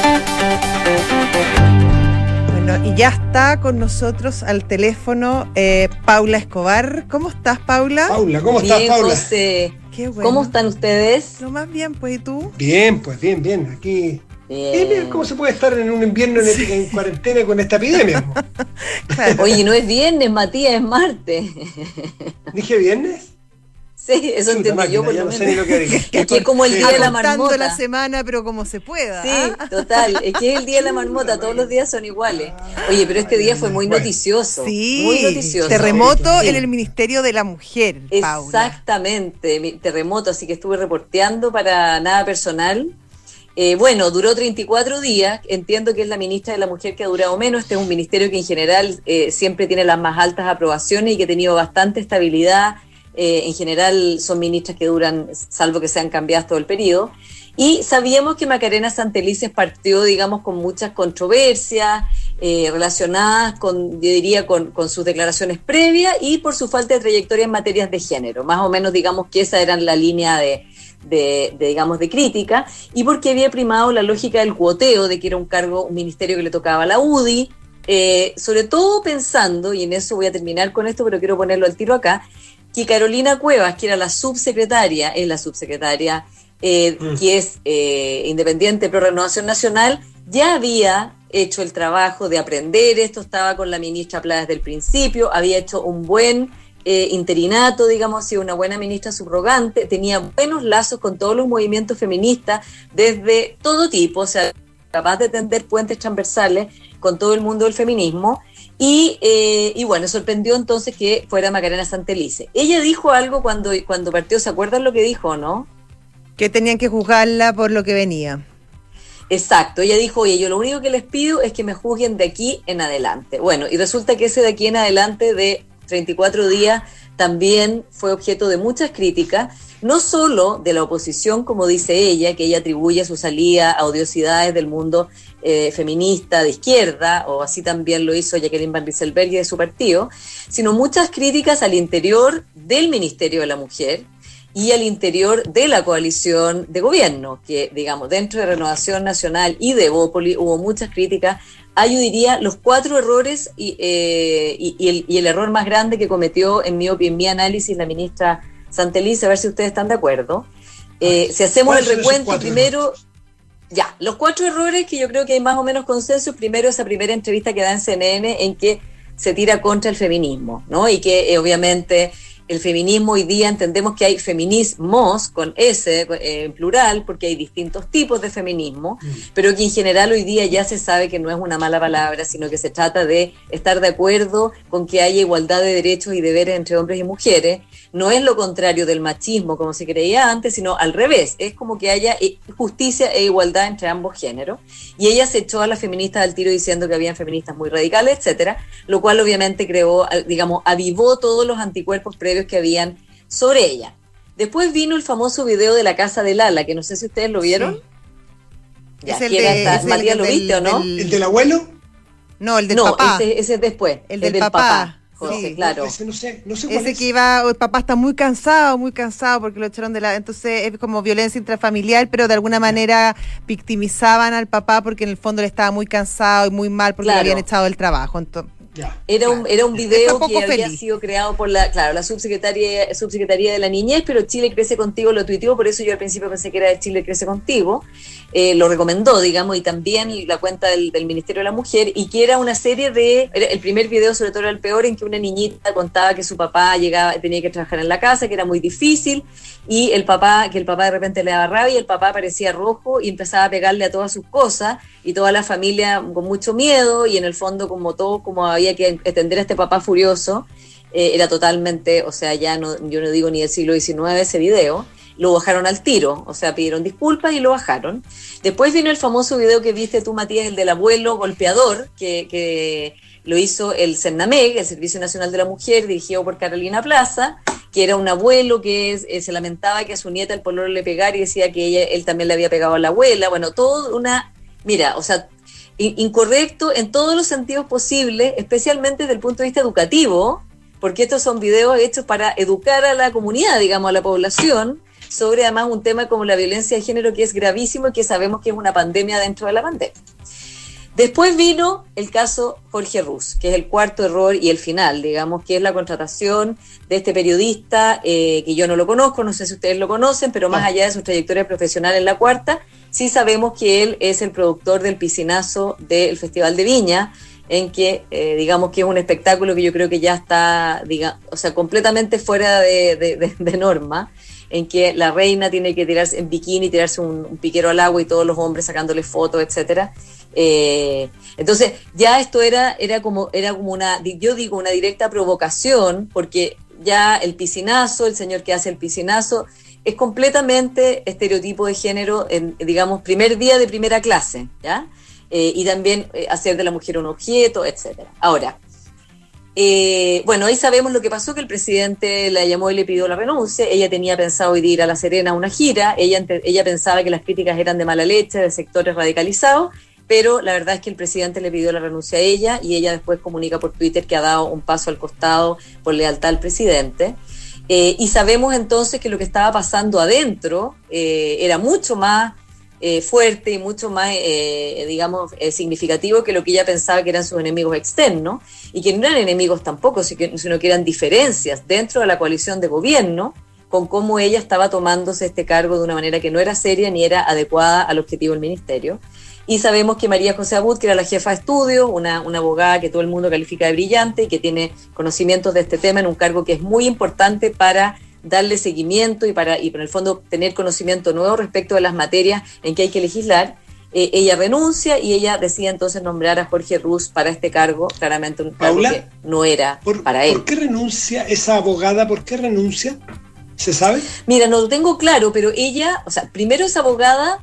Bueno, y ya está con nosotros al teléfono eh, Paula Escobar. ¿Cómo estás, Paula? Paula, ¿cómo bien, estás, Paula? José. Qué bueno. ¿Cómo están ustedes? Lo más bien, pues, ¿y tú? Bien, pues, bien, bien. Aquí... Bien. Bien, ¿cómo se puede estar en un invierno en, sí. en cuarentena con esta epidemia? Claro. Oye, no es viernes, Matías, es martes. ¿Dije viernes? Sí, eso Chuta, entendí máquina, yo por ya lo no menos. sé ni lo que dije. Es que es como el día de la marmota. la semana, pero como se pueda. Sí, ¿ah? total. Es que es el día de la marmota, todos los días son iguales. Oye, pero este día fue muy noticioso. Sí, muy noticioso. Terremoto sí. en el Ministerio de la Mujer, Paula. Exactamente, terremoto, así que estuve reporteando para Nada Personal. Eh, bueno, duró treinta y cuatro días, entiendo que es la ministra de la Mujer que ha durado menos, este es un ministerio que en general eh, siempre tiene las más altas aprobaciones y que ha tenido bastante estabilidad, eh, en general son ministras que duran, salvo que sean cambiadas todo el periodo, y sabíamos que Macarena Santelices partió, digamos, con muchas controversias eh, relacionadas con, yo diría, con, con sus declaraciones previas y por su falta de trayectoria en materias de género, más o menos digamos que esa era la línea de de, de, digamos, de crítica, y porque había primado la lógica del cuoteo, de que era un cargo, un ministerio que le tocaba a la U D I, eh, sobre todo pensando, y en eso voy a terminar con esto, pero quiero ponerlo al tiro acá, que Carolina Cuevas, que era la subsecretaria, es la subsecretaria, eh, mm. que es eh, independiente pro Renovación Nacional, ya había hecho el trabajo de aprender esto, estaba con la ministra Pla desde el principio, había hecho un buen eh, interinato, digamos, ha sido una buena ministra subrogante, tenía buenos lazos con todos los movimientos feministas desde todo tipo, o sea, capaz de tender puentes transversales con todo el mundo del feminismo, y, eh, y bueno, sorprendió entonces que fuera Macarena Santelice. Ella dijo algo cuando, cuando partió, ¿se acuerdan lo que dijo, no? Que tenían que juzgarla por lo que venía. Exacto, ella dijo, oye, yo lo único que les pido es que me juzguen de aquí en adelante. Bueno, y resulta que ese de aquí en adelante de treinta y cuatro días también fue objeto de muchas críticas, no solo de la oposición, como dice ella, que ella atribuye su salida a odiosidades del mundo eh, feminista de izquierda, o así también lo hizo Jacqueline Van Rieselberg y de su partido, sino muchas críticas al interior del Ministerio de la Mujer y al interior de la coalición de gobierno, que digamos, dentro de Renovación Nacional y de Evópoli hubo muchas críticas. Yo diría los cuatro errores y, eh, y, y, el, y el error más grande que cometió en mi, en mi análisis la ministra Santelice, a ver si ustedes están de acuerdo. Eh, si hacemos el recuento, primero, errores? ya, los cuatro errores que yo creo que hay más o menos consenso. Primero, esa primera entrevista que da en C N N en que se tira contra el feminismo, ¿no? Y que eh, obviamente el feminismo hoy día entendemos que hay feminismos con S eh, en plural, porque hay distintos tipos de feminismo, mm. pero que en general hoy día ya se sabe que no es una mala palabra, sino que se trata de estar de acuerdo con que haya igualdad de derechos y deberes entre hombres y mujeres. No es lo contrario del machismo como se creía antes, sino al revés, es como que haya justicia e igualdad entre ambos géneros. Y ella se echó a las feministas al tiro diciendo que habían feministas muy radicales, etcétera, lo cual obviamente creó, digamos, avivó todos los anticuerpos previos que habían sobre ella. Después vino el famoso video de la casa de Lala, que no sé si ustedes lo vieron. Sí. Ya, es el de, esta, Matías, ¿lo viste o no? Del, ¿El del abuelo? No, el del no, papá. Ese, ese es después. El del, el del papá. papá. José, sí. claro. Ese no sé, no sé cuál Ese es. que iba, el papá está muy cansado, muy cansado porque lo echaron de la... Entonces es como violencia intrafamiliar, pero de alguna manera victimizaban al papá porque en el fondo él estaba muy cansado y muy mal porque claro. le habían echado del trabajo. Entonces, Ya, era, claro. un, era un video que había feliz. sido creado por la, claro, la subsecretaría, subsecretaría de la Niñez, pero Chile Crece Contigo lo tuiteó, por eso yo al principio pensé que era de Chile Crece Contigo, eh, lo recomendó, digamos, y también la cuenta del, del Ministerio de la Mujer, y que era una serie de, era, el primer video sobre todo era el peor, en que una niñita contaba que su papá llegaba, tenía que trabajar en la casa, que era muy difícil, y el papá, que el papá de repente le daba rabia, y el papá parecía rojo y empezaba a pegarle a todas sus cosas, y toda la familia con mucho miedo, y en el fondo como todo, como había que entender a este papá furioso, eh, era totalmente, o sea, ya no, yo no digo ni del siglo diecinueve ese video, lo bajaron al tiro, o sea, pidieron disculpas y lo bajaron. Después vino el famoso video que viste tú, Matías, el del abuelo golpeador, que, que lo hizo el CENAMEG, el Servicio Nacional de la Mujer, dirigido por Carolina Plaza, que era un abuelo que es, eh, se lamentaba que a su nieta el pololo le pegara y decía que ella, él también le había pegado a la abuela, bueno, todo una, mira, o sea, incorrecto en todos los sentidos posibles, especialmente desde el punto de vista educativo, porque estos son videos hechos para educar a la comunidad, digamos, a la población, sobre además un tema como la violencia de género, que es gravísimo y que sabemos que es una pandemia dentro de la pandemia. Después vino el caso Jorge Rus, que es el cuarto error y el final, digamos, que es la contratación de este periodista, eh, que yo no lo conozco, no sé si ustedes lo conocen, pero más allá de su trayectoria profesional en La Cuarta, sí sabemos que él es el productor del piscinazo del Festival de Viña, en que, eh, digamos que es un espectáculo que yo creo que ya está, diga, o sea, completamente fuera de, de, de, de norma, en que la reina tiene que tirarse en bikini, tirarse un, un piquero al agua y todos los hombres sacándole fotos, etcétera. Eh, entonces ya esto era, era como, era como una, yo digo, una directa provocación, porque ya el piscinazo, el señor que hace el piscinazo, es completamente estereotipo de género, en, digamos, primer día de primera clase, ¿ya? Eh, y también eh, hacer de la mujer un objeto, etcétera. Ahora, eh, bueno, ahí sabemos lo que pasó, que el presidente la llamó y le pidió la renuncia. Ella tenía pensado ir a La Serena a una gira, ella, ella pensaba que las críticas eran de mala leche, de sectores radicalizados, pero la verdad es que el presidente le pidió la renuncia a ella y ella después comunica por Twitter que ha dado un paso al costado por lealtad al presidente. Eh, y sabemos entonces que lo que estaba pasando adentro eh, era mucho más eh, fuerte y mucho más, eh, digamos, eh, significativo que lo que ella pensaba que eran sus enemigos externos, y que no eran enemigos tampoco, sino que eran diferencias dentro de la coalición de gobierno, con cómo ella estaba tomándose este cargo de una manera que no era seria ni era adecuada al objetivo del ministerio. Y sabemos que María José Abud, que era la jefa de estudio, una, una abogada que todo el mundo califica de brillante y que tiene conocimientos de este tema en un cargo que es muy importante para darle seguimiento y para, y en el fondo tener conocimiento nuevo respecto de las materias en que hay que legislar, eh, ella renuncia y ella decide entonces nombrar a Jorge Rus para este cargo, claramente un cargo Paula, que no era por, para él. ¿Por qué renuncia esa abogada? ¿Por qué renuncia? ¿Se sabe? Mira, no lo tengo claro, pero ella, o sea, primero esa abogada...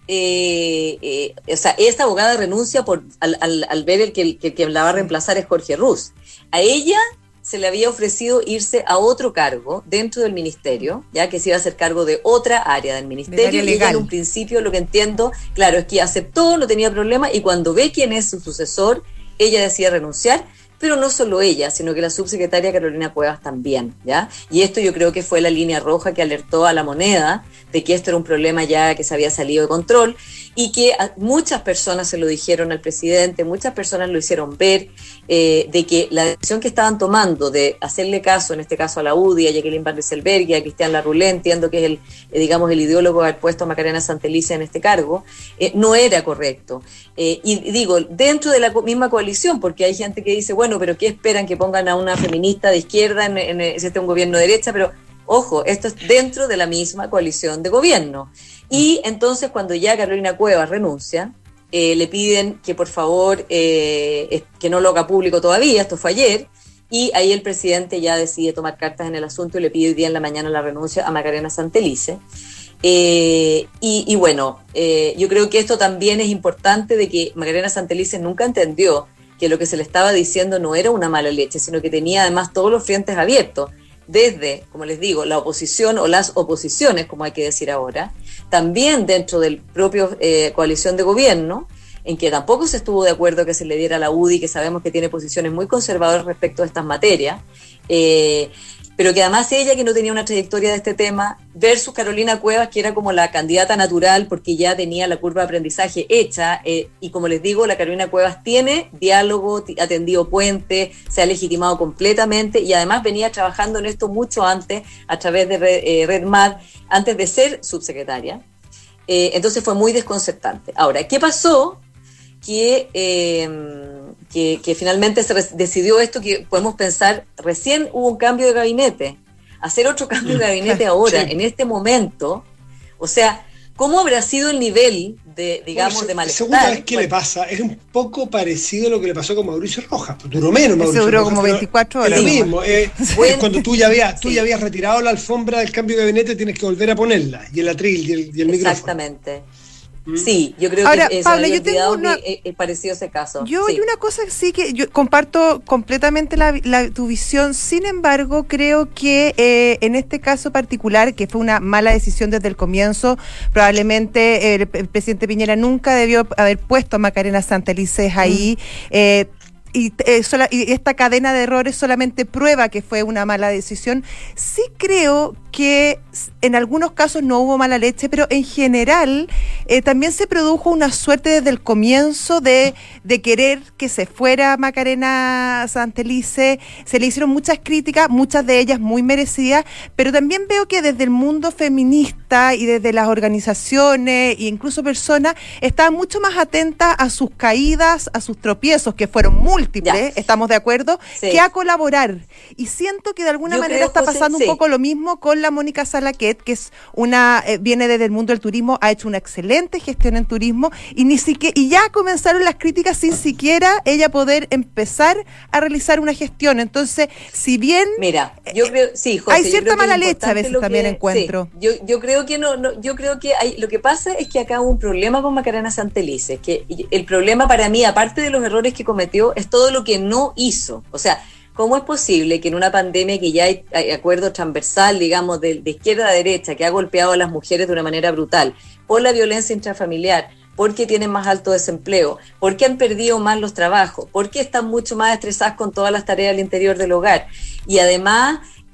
Eh, eh, o sea, esta abogada renuncia por al, al, al ver el que, el que la va a reemplazar es Jorge Rus. A ella se le había ofrecido irse a otro cargo dentro del ministerio, ya que se iba a hacer cargo de otra área del ministerio, y ella en un principio, lo que entiendo, claro, es que aceptó, no tenía problema, y cuando ve quién es su sucesor, ella decide renunciar. Pero no solo ella, sino que la subsecretaria Carolina Cuevas también, ¿ya? Y esto yo creo que fue la línea roja que alertó a la Moneda de que esto era un problema ya que se había salido de control, y que muchas personas se lo dijeron al presidente, muchas personas lo hicieron ver, eh, de que la decisión que estaban tomando de hacerle caso, en este caso a la U D I, a Jacqueline Van Rysselberghe, a Cristian Larroulé, entiendo que es el, eh, digamos, el ideólogo de haber puesto a Macarena Santelice en este cargo, eh, no era correcto. Eh, y digo, dentro de la misma coalición, porque hay gente que dice, bueno, pero ¿qué esperan que pongan a una feminista de izquierda en, en, en este un gobierno de derecha? Pero, ojo, esto es dentro de la misma coalición de gobierno. Y entonces, cuando ya Carolina Cuevas renuncia, eh, le piden que por favor, eh, que no lo haga público todavía, esto fue ayer, y ahí el presidente ya decide tomar cartas en el asunto y le pide hoy día en la mañana la renuncia a Macarena Santelice. Eh, y, y bueno, eh, yo creo que esto también es importante, de que Macarena Santelice nunca entendió que lo que se le estaba diciendo no era una mala leche, sino que tenía además todos los frentes abiertos, desde, como les digo, la oposición o las oposiciones, como hay que decir ahora, también dentro del propio eh, coalición de gobierno, en que tampoco se estuvo de acuerdo que se le diera a la U D I, que sabemos que tiene posiciones muy conservadoras respecto a estas materias, eh, pero que además ella, que no tenía una trayectoria de este tema, versus Carolina Cuevas, que era como la candidata natural porque ya tenía la curva de aprendizaje hecha, eh, y como les digo, la Carolina Cuevas tiene diálogo, ha tendido puente, se ha legitimado completamente, y además venía trabajando en esto mucho antes, a través de Red, eh, Red Mad, antes de ser subsecretaria. Eh, entonces fue muy desconcertante. Ahora, ¿qué pasó? Que... Eh, Que, que finalmente se decidió esto, que podemos pensar, recién hubo un cambio de gabinete, hacer otro cambio de gabinete ahora, sí, en este momento, o sea, ¿cómo habrá sido el nivel de, digamos, bueno, de malestar? Segunda vez que bueno, le pasa, es un poco parecido a lo que le pasó con Mauricio Rojas, pues duró menos Mauricio Ese duró Rojas, como veinticuatro horas. Es lo mismo, eh, bueno, cuando tú ya, habías, tú sí. ya habías retirado la alfombra del cambio de gabinete, tienes que volver a ponerla, y el atril y el, y el micrófono. Exactamente. Sí, yo creo Ahora, que Paula, yo tengo una, que es parecido ese caso. Yo sí. hay una cosa sí que yo comparto completamente la, la, tu visión. Sin embargo, creo que eh, en este caso particular, que fue una mala decisión desde el comienzo, probablemente el, el presidente Piñera nunca debió haber puesto a Macarena Santelice ahí. Mm. Eh, Y, eh, sola, y esta cadena de errores solamente prueba que fue una mala decisión. Sí creo que en algunos casos no hubo mala leche, pero en general eh, también se produjo una suerte desde el comienzo de, de querer que se fuera Macarena Santelice. Se le hicieron muchas críticas, muchas de ellas muy merecidas, pero también veo que desde el mundo feminista y desde las organizaciones e incluso personas estaban mucho más atentas a sus caídas, a sus tropiezos, que fueron múltiples, ya. Estamos de acuerdo, sí. que a colaborar. Y siento que de alguna Yo manera creo, está pasando José, un poco sí. lo mismo con la Mónica Salaquet, que es una eh, viene desde el mundo del turismo, ha hecho una excelente gestión en turismo, y ni siquiera y ya comenzaron las críticas sin siquiera ella poder empezar a realizar una gestión. Entonces, si bien Mira, yo creo, sí, José, hay cierta mala leche a veces también que, encuentro. Sí, yo, yo creo que no, no, yo creo que hay, lo que pasa es que acá hubo un problema con Macarena Santelice, que el problema para mí, aparte de los errores que cometió, es todo lo que no hizo. O sea, ¿cómo es posible que en una pandemia que ya hay, hay acuerdo transversal, digamos, de, de izquierda a derecha, que ha golpeado a las mujeres de una manera brutal, por la violencia intrafamiliar, porque tienen más alto desempleo, porque han perdido más los trabajos, porque están mucho más estresadas con todas las tareas al interior del hogar, y además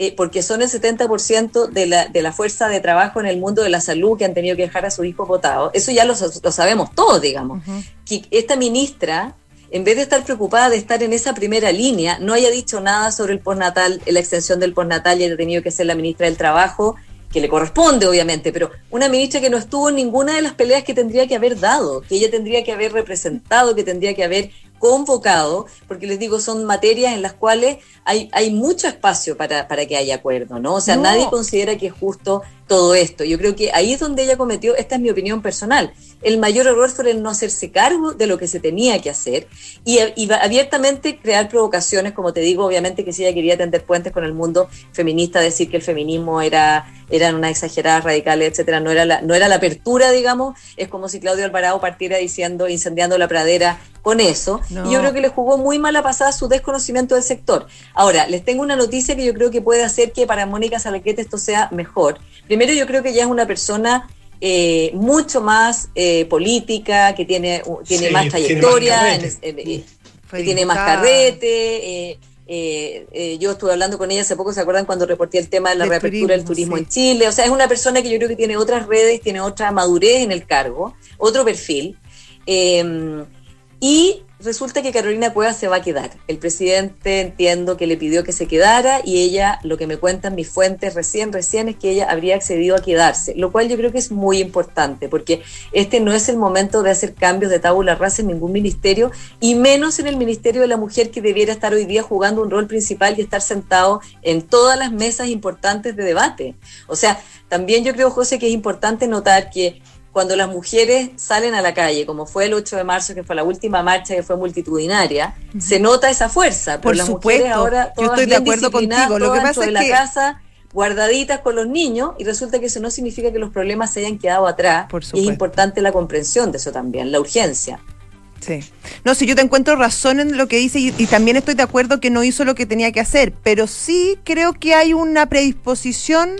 eh, porque son el setenta por ciento de la, de la fuerza de trabajo en el mundo de la salud que han tenido que dejar a su hijo botado. Eso ya lo, lo sabemos todos, digamos. Uh-huh. Que esta ministra, en vez de estar preocupada de estar en esa primera línea, no haya dicho nada sobre el postnatal, la extensión del postnatal, y haya tenido que ser la ministra del Trabajo, que le corresponde obviamente, pero una ministra que no estuvo en ninguna de las peleas que tendría que haber dado, que ella tendría que haber representado, que tendría que haber convocado, porque les digo, son materias en las cuales hay, hay mucho espacio para, para que haya acuerdo, ¿no? O sea, no. Nadie considera que es justo todo esto. Yo creo que ahí es donde ella cometió, esta es mi opinión personal, el mayor error fue el no hacerse cargo de lo que se tenía que hacer y, y abiertamente crear provocaciones, como te digo, obviamente que si ella quería tender puentes con el mundo feminista, decir que el feminismo era eran unas exageradas radicales, etcétera, no era la, no era la apertura, digamos, es como si Claudio Alvarado partiera diciendo, incendiando la pradera con eso, no. Y yo creo que le jugó muy mala pasada su desconocimiento del sector. Ahora, les tengo una noticia que yo creo que puede hacer que para Mónica Salaquete esto sea mejor. Primero, yo creo que ella es una persona eh, mucho más eh, política, que tiene, tiene sí, más trayectoria, tiene más, en, en, en, que tiene más carrete, eh, Eh, eh, yo estuve hablando con ella hace poco, ¿se acuerdan cuando reporté el tema de la de reapertura turismo, del turismo sí. en Chile? O sea, es una persona que yo creo que tiene otras redes, tiene otra madurez en el cargo, otro perfil. Eh, y resulta que Carolina Cuevas se va a quedar. El presidente, entiendo que le pidió que se quedara y ella, lo que me cuentan mis fuentes recién, recién es que ella habría accedido a quedarse, lo cual yo creo que es muy importante porque este no es el momento de hacer cambios de tabula rasa en ningún ministerio y menos en el Ministerio de la Mujer, que debiera estar hoy día jugando un rol principal y estar sentado en todas las mesas importantes de debate. O sea, también yo creo, José, que es importante notar que cuando las mujeres salen a la calle, como fue el ocho de marzo, que fue la última marcha que fue multitudinaria, uh-huh. se nota esa fuerza. Pero por las supuesto, mujeres ahora todas yo estoy de bien acuerdo contigo. Lo que pasa de es la que casa, guardaditas con los niños, y resulta que eso no significa que los problemas se hayan quedado atrás. Y es importante la comprensión de eso también, la urgencia. Sí. No, si yo te encuentro razón en lo que dice y, y también estoy de acuerdo que no hizo lo que tenía que hacer, pero sí creo que hay una predisposición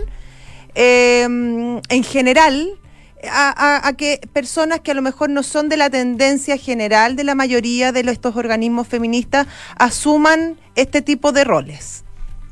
eh, en general A, a, a que personas que a lo mejor no son de la tendencia general de la mayoría de los, estos organismos feministas asuman este tipo de roles.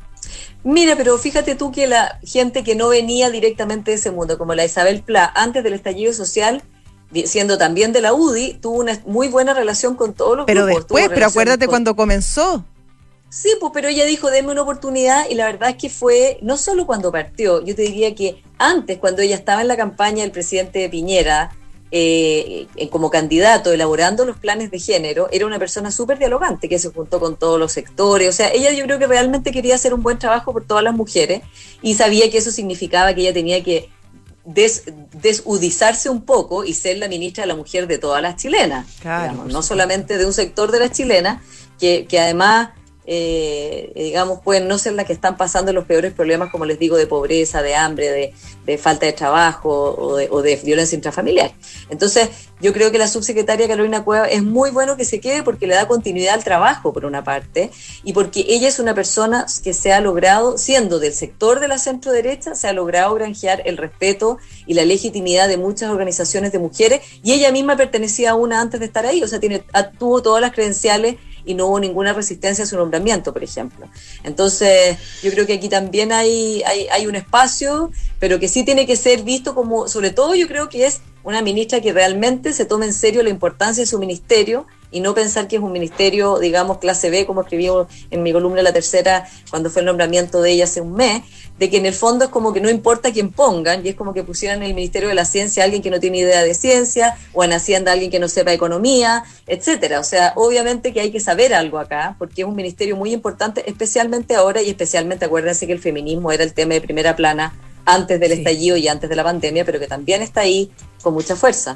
Mira, pero fíjate tú que la gente que no venía directamente de ese mundo, como la Isabel Pla, antes del estallido social, siendo también de la U D I, tuvo una muy buena relación con todos los pero grupos. Después, pero acuérdate con... cuando comenzó. Sí, pues, pero ella dijo, deme una oportunidad, y la verdad es que fue, no solo cuando partió, yo te diría que antes, cuando ella estaba en la campaña del presidente Piñera, eh, como candidato, elaborando los planes de género, era una persona súper dialogante, que se juntó con todos los sectores, o sea, ella yo creo que realmente quería hacer un buen trabajo por todas las mujeres, y sabía que eso significaba que ella tenía que des, desudizarse un poco y ser la ministra de la mujer de todas las chilenas, claro, digamos, no solamente de un sector de las chilenas, que, que además... Eh, digamos, pueden no ser las que están pasando los peores problemas, como les digo, de pobreza, de hambre, de, de falta de trabajo o de, o de violencia intrafamiliar. Entonces, yo creo que la subsecretaria Carolina Cuevas es muy bueno que se quede porque le da continuidad al trabajo, por una parte, y porque ella es una persona que se ha logrado, siendo del sector de la centro derecha, se ha logrado granjear el respeto y la legitimidad de muchas organizaciones de mujeres, y ella misma pertenecía a una antes de estar ahí, o sea, tiene, tuvo todas las credenciales y no hubo ninguna resistencia a su nombramiento, por ejemplo. Entonces, yo creo que aquí también hay, hay, hay un espacio, pero que sí tiene que ser visto como, sobre todo yo creo que es una ministra que realmente se tome en serio la importancia de su ministerio y no pensar que es un ministerio, digamos, clase B, como escribí en mi columna La Tercera, cuando fue el nombramiento de ella hace un mes, de que en el fondo es como que no importa quién pongan, y es como que pusieran en el Ministerio de la Ciencia a alguien que no tiene idea de ciencia, o en Hacienda a alguien que no sepa economía, etcétera. O sea, obviamente que hay que saber algo acá, porque es un ministerio muy importante, especialmente ahora, y especialmente acuérdense que el feminismo era el tema de primera plana antes del sí. estallido y antes de la pandemia, pero que también está ahí con mucha fuerza.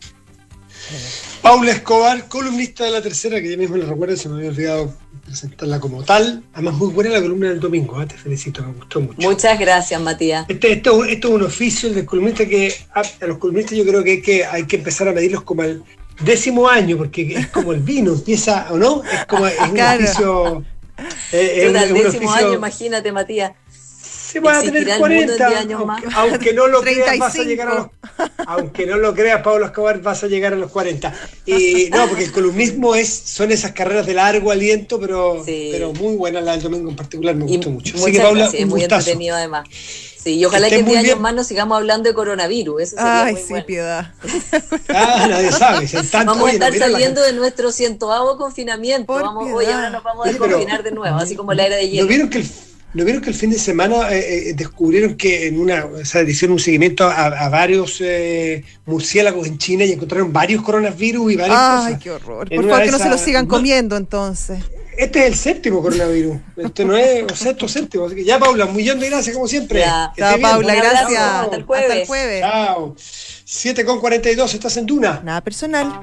Paula Escobar, columnista de La Tercera, que ya mismo les recuerdo, se me había olvidado presentarla como tal. Además, muy buena la columna del domingo, ¿eh? Te felicito, me gustó mucho. Muchas gracias, Matías. Este, esto, esto es un oficio, el del columnista, que a, a los columnistas yo creo que hay, que hay que empezar a medirlos como el décimo año, porque es como el vino, empieza, ¿o no? Es como es un claro. oficio... Eh, es un, el décimo oficio, año, imagínate, Matías. Se van a tener cuarenta, años aunque, más. Aunque no lo creas, vas a llegar a los, Aunque no lo creas, Pablo Escobar, vas a llegar a los cuarenta. Y no, porque el columnismo es, son esas carreras de largo aliento, pero, sí. pero muy buena la del domingo en particular, me gustó y mucho. Así que, Paula, gracias, un muy gustazo. Entretenido además. Sí, y ojalá que en diez años más nos sigamos hablando de coronavirus. Eso sería Ay, muy sí, bueno. Piedad. Ah, nadie sabe. Tanto, vamos a estar oye, saliendo de nuestro cientoavo confinamiento. Vamos, oye, ahora nos vamos a desconfinar de nuevo, así como la era de hielo. ¿No vieron que el, ¿no vieron que el fin de semana eh, eh, descubrieron que en una, o sea, hicieron un seguimiento a, a varios eh, murciélagos en China y encontraron varios coronavirus y varias Ay, cosas? Ay, qué horror. Por favor, que no se los sigan no, comiendo entonces. Este es el séptimo coronavirus. Este no es el sexto, séptimo. Así que ya, Paula, un millón de gracias como siempre. Ya, Chao, Paula, gracias. Hasta el jueves. Hasta el jueves. Chao. siete con cuarenta y dos, estás en Duna. Nada personal.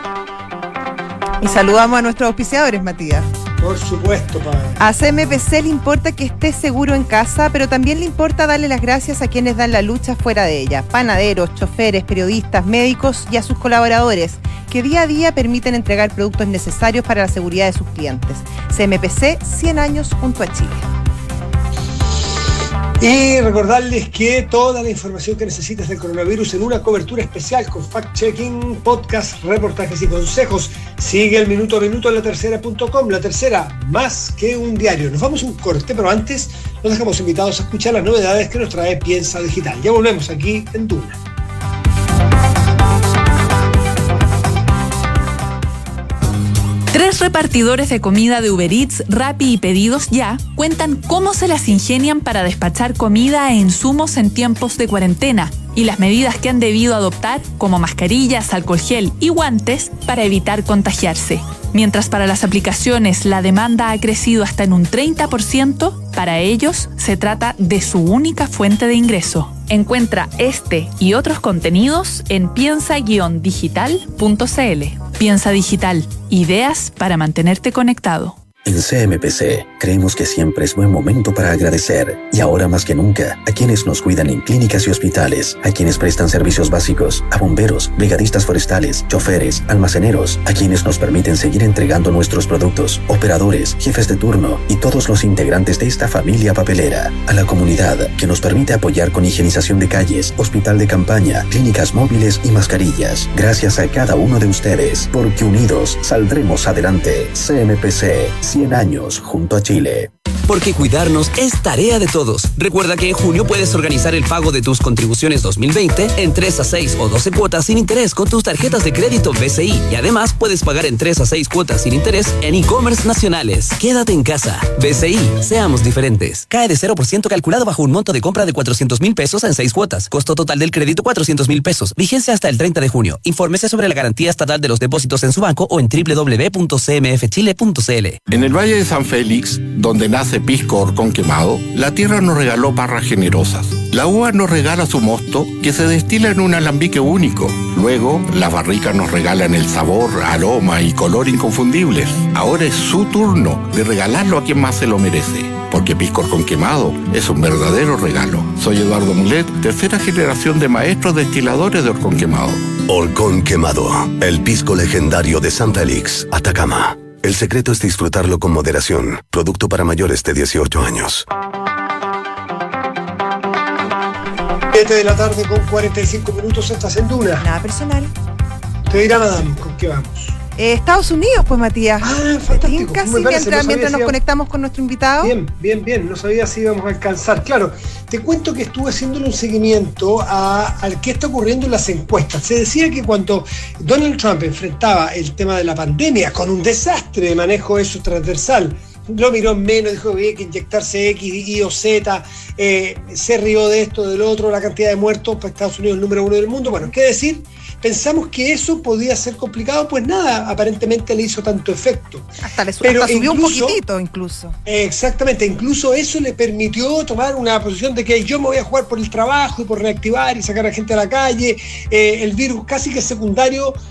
Y saludamos a nuestros auspiciadores, Matías. Por supuesto, padre. A C M P C le importa que estés seguro en casa, pero también le importa darle las gracias a quienes dan la lucha fuera de ella. Panaderos, choferes, periodistas, médicos y a sus colaboradores, que día a día permiten entregar productos necesarios para la seguridad de sus clientes. C M P C, cien años junto a Chile. Y recordarles que toda la información que necesitas del coronavirus en una cobertura especial con fact-checking, podcast, reportajes y consejos. Sigue el minuto a minuto en la tercera punto com. La Tercera, más que un diario. Nos vamos a un corte, pero antes nos dejamos invitados a escuchar las novedades que nos trae Piensa Digital. Ya volvemos aquí en Duna. Tres repartidores de comida de Uber Eats, Rappi y Pedidos Ya cuentan cómo se las ingenian para despachar comida e insumos en tiempos de cuarentena y las medidas que han debido adoptar, como mascarillas, alcohol gel y guantes, para evitar contagiarse. Mientras para las aplicaciones la demanda ha crecido hasta en un treinta por ciento, para ellos se trata de su única fuente de ingreso. Encuentra este y otros contenidos en piensa guion digital punto c l. Piensa Digital, ideas para mantenerte conectado. En C M P C, creemos que siempre es buen momento para agradecer, y ahora más que nunca, a quienes nos cuidan en clínicas y hospitales, a quienes prestan servicios básicos, a bomberos, brigadistas forestales, choferes, almaceneros, a quienes nos permiten seguir entregando nuestros productos, operadores, jefes de turno y todos los integrantes de esta familia papelera, a la comunidad que nos permite apoyar con higienización de calles, hospital de campaña, clínicas móviles y mascarillas. Gracias a cada uno de ustedes, porque unidos saldremos adelante. C M P C, cien años junto a Chile. Porque cuidarnos es tarea de todos. Recuerda que en junio puedes organizar el pago de tus contribuciones dos mil veinte en tres a seis o doce cuotas sin interés con tus tarjetas de crédito B C I. Y además puedes pagar en tres a seis cuotas sin interés en e-commerce nacionales. Quédate en casa. B C I, seamos diferentes. Cae de cero por ciento calculado bajo un monto de compra de cuatrocientos mil pesos en seis cuotas. Costo total del crédito cuatrocientos mil pesos. Vigencia hasta el treinta de junio. Infórmese sobre la garantía estatal de los depósitos en su banco o en doble u doble u doble u punto c m f chile punto c l. En el Valle de San Félix, donde nace Pisco Horcón Quemado, la tierra nos regaló parras generosas. La uva nos regala su mosto, que se destila en un alambique único. Luego, las barricas nos regalan el sabor, aroma y color inconfundibles. Ahora es su turno de regalarlo a quien más se lo merece, porque Pisco Horcón Quemado es un verdadero regalo. Soy Eduardo Mulet, tercera generación de maestros destiladores de Horcón Quemado. Horcón Quemado, el pisco legendario de San Félix, Atacama. El secreto es disfrutarlo con moderación. Producto para mayores de dieciocho años. siete de la tarde con cuarenta y cinco minutos, estás en Duna. Nada personal. Te dirá, madame, ¿con qué vamos? Eh, Estados Unidos, pues, Matías. Ah, fantástico. Casi Me parece, mientras, no mientras sabía nos si conectamos con nuestro invitado. Bien, bien, bien. No sabía si íbamos a alcanzar. Claro, te cuento que estuve haciéndole un seguimiento a, a qué está ocurriendo en las encuestas. Se decía que cuando Donald Trump enfrentaba el tema de la pandemia con un desastre de manejo eso transversal, lo miró en menos, dijo que había que inyectarse X, Y o Z, eh, se rió de esto, del otro, la cantidad de muertos, para Estados Unidos el número uno del mundo. Bueno, ¿qué decir? Pensamos que eso podía ser complicado, pues nada, aparentemente le hizo tanto efecto. Hasta le Pero hasta subió incluso, un poquitito incluso. Exactamente, incluso eso le permitió tomar una posición de que yo me voy a jugar por el trabajo y por reactivar y sacar a la gente a la calle. Eh, el virus casi que secundario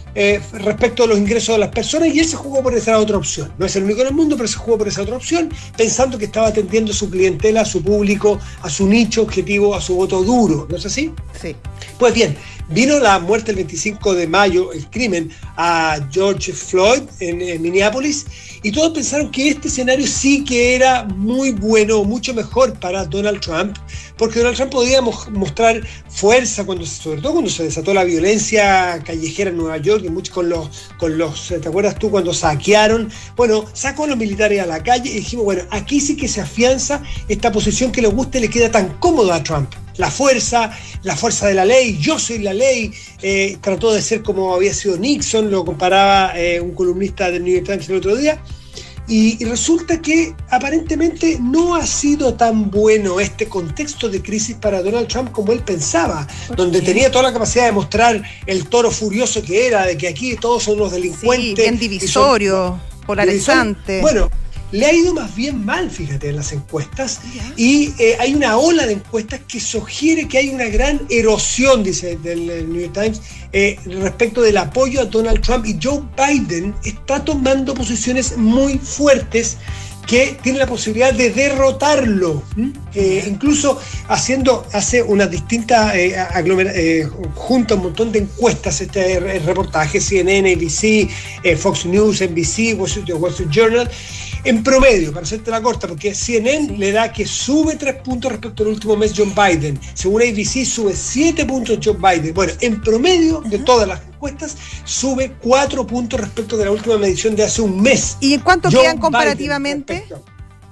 eh, respecto a los ingresos de las personas, y él se jugó por esa otra opción. No es el único en el mundo, pero se jugó por esa otra opción, pensando que estaba atendiendo a su clientela, a su público, a su nicho objetivo, a su voto duro. ¿No es así? Sí. Pues bien, vino la muerte el veinticinco de mayo, el crimen a George Floyd en, en Minneapolis, y todos pensaron que este escenario sí que era muy bueno, mucho mejor para Donald Trump, porque Donald Trump podía mo- mostrar fuerza, cuando, sobre todo cuando se desató la violencia callejera en Nueva York, y mucho con los, con los, ¿te acuerdas tú cuando saquearon? Bueno, sacó a los militares a la calle y dijimos, bueno, aquí sí que se afianza esta posición que le gusta y le queda tan cómoda a Trump. La fuerza, la fuerza de la ley, yo soy la ley, eh, trató de ser como había sido Nixon, lo comparaba eh, un columnista del New York Times el otro día, y, y resulta que aparentemente no ha sido tan bueno este contexto de crisis para Donald Trump como él pensaba, donde tenía toda la capacidad de mostrar el toro furioso que era, de que aquí todos son los delincuentes. Sí, bien divisorio, son, polarizante. Bueno, le ha ido más bien mal, fíjate, en las encuestas, yeah. y eh, hay una ola de encuestas que sugiere que hay una gran erosión, dice del New York Times, eh, respecto del apoyo a Donald Trump, y Joe Biden está tomando posiciones muy fuertes que tiene la posibilidad de derrotarlo, ¿Mm? eh, incluso haciendo, hace unas distintas eh, aglomera- eh, junta un montón de encuestas, este eh, reportaje, C N N, A B C, eh, Fox News, N B C, Wall Street Journal, en promedio, para hacerte la corta, porque C N N sí. le da que sube tres puntos respecto al último mes Joe Biden, según A B C sube siete puntos Joe Biden, bueno, en promedio de todas las encuestas sube cuatro puntos respecto de la última medición de hace un mes. ¿Y en cuánto Joe quedan comparativamente? Biden,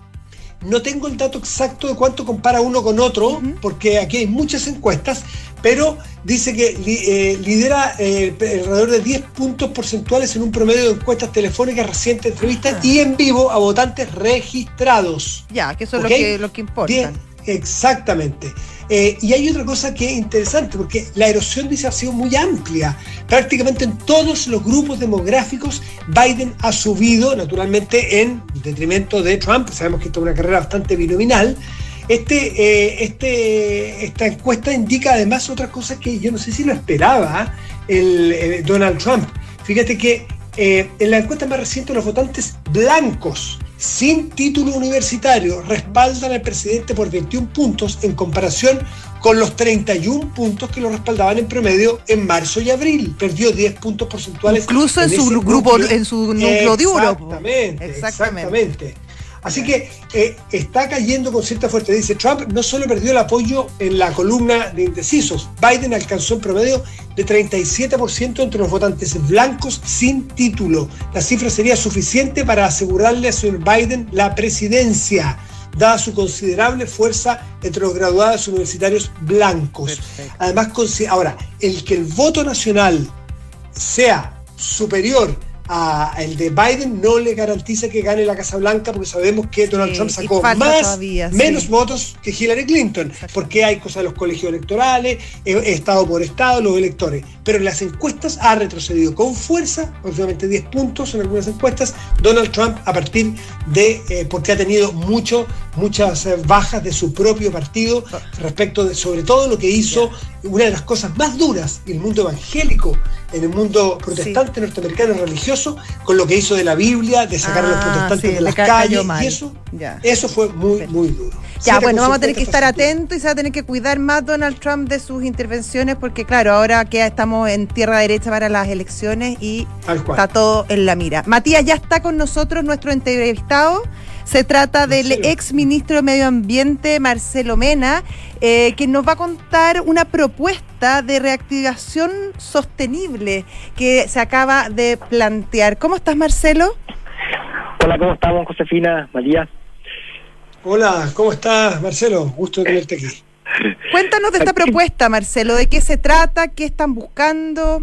no tengo el dato exacto de cuánto compara uno con otro, uh-huh. porque aquí hay muchas encuestas, pero dice que eh, lidera eh, alrededor de diez puntos porcentuales en un promedio de encuestas telefónicas, recientes entrevistas uh-huh. y en vivo a votantes registrados. Ya, que eso es ¿Okay? lo que, lo que importa. Bien, exactamente. Eh, y hay otra cosa que es interesante, porque la erosión dice ha sido muy amplia. Prácticamente en todos los grupos demográficos Biden ha subido, naturalmente en detrimento de Trump. Sabemos que esto es una carrera bastante binominal. Este, eh, este, esta encuesta indica además otra cosa que yo no sé si lo esperaba el, el Donald Trump. Fíjate que eh, en la encuesta más reciente los votantes blancos sin título universitario respaldan al presidente por veintiún puntos en comparación con los treinta y un puntos que lo respaldaban en promedio en marzo y abril. Perdió diez puntos porcentuales. Incluso en, en su grupo, núcleo, en su núcleo duro. Exactamente, exactamente. exactamente. Así que eh, está cayendo con cierta fuerza. Dice Trump no solo perdió el apoyo en la columna de indecisos, Biden alcanzó un promedio de treinta y siete por ciento entre los votantes blancos sin título. La cifra sería suficiente para asegurarle a señor Biden la presidencia, dada su considerable fuerza entre los graduados universitarios blancos. Perfecto. Además, ahora, el que el voto nacional sea superior a el de Biden no le garantiza que gane la Casa Blanca, porque sabemos que Donald sí, Trump sacó más, todavía, menos sí. votos que Hillary Clinton, porque hay cosas de los colegios electorales, estado por estado, los electores. Pero en las encuestas ha retrocedido con fuerza, obviamente diez puntos en algunas encuestas, Donald Trump a partir de, eh, porque ha tenido mucho, muchas eh, bajas de su propio partido respecto de, sobre todo lo que hizo, yeah. una de las cosas más duras en el mundo evangélico, en el mundo protestante sí. norteamericano religioso, con lo que hizo de la Biblia, de sacar ah, a los protestantes sí, de las calles, y eso, ya. eso fue muy, muy duro. Ya, Siete bueno, vamos a tener que estar atentos y se va a tener que cuidar más Donald Trump de sus intervenciones, porque claro, ahora que estamos en tierra derecha para las elecciones y está todo en la mira. Matías, ya está con nosotros nuestro entrevistado. Se trata del Marcelo. ex ministro de Medio Ambiente, Marcelo Mena, eh, que nos va a contar una propuesta de reactivación sostenible que se acaba de plantear. ¿Cómo estás, Marcelo? Hola, ¿cómo estamos, Josefina, Matías? Hola, ¿cómo estás, Marcelo? Gusto de tenerte aquí. Cuéntanos de esta propuesta, Marcelo, ¿de qué se trata? ¿Qué están buscando?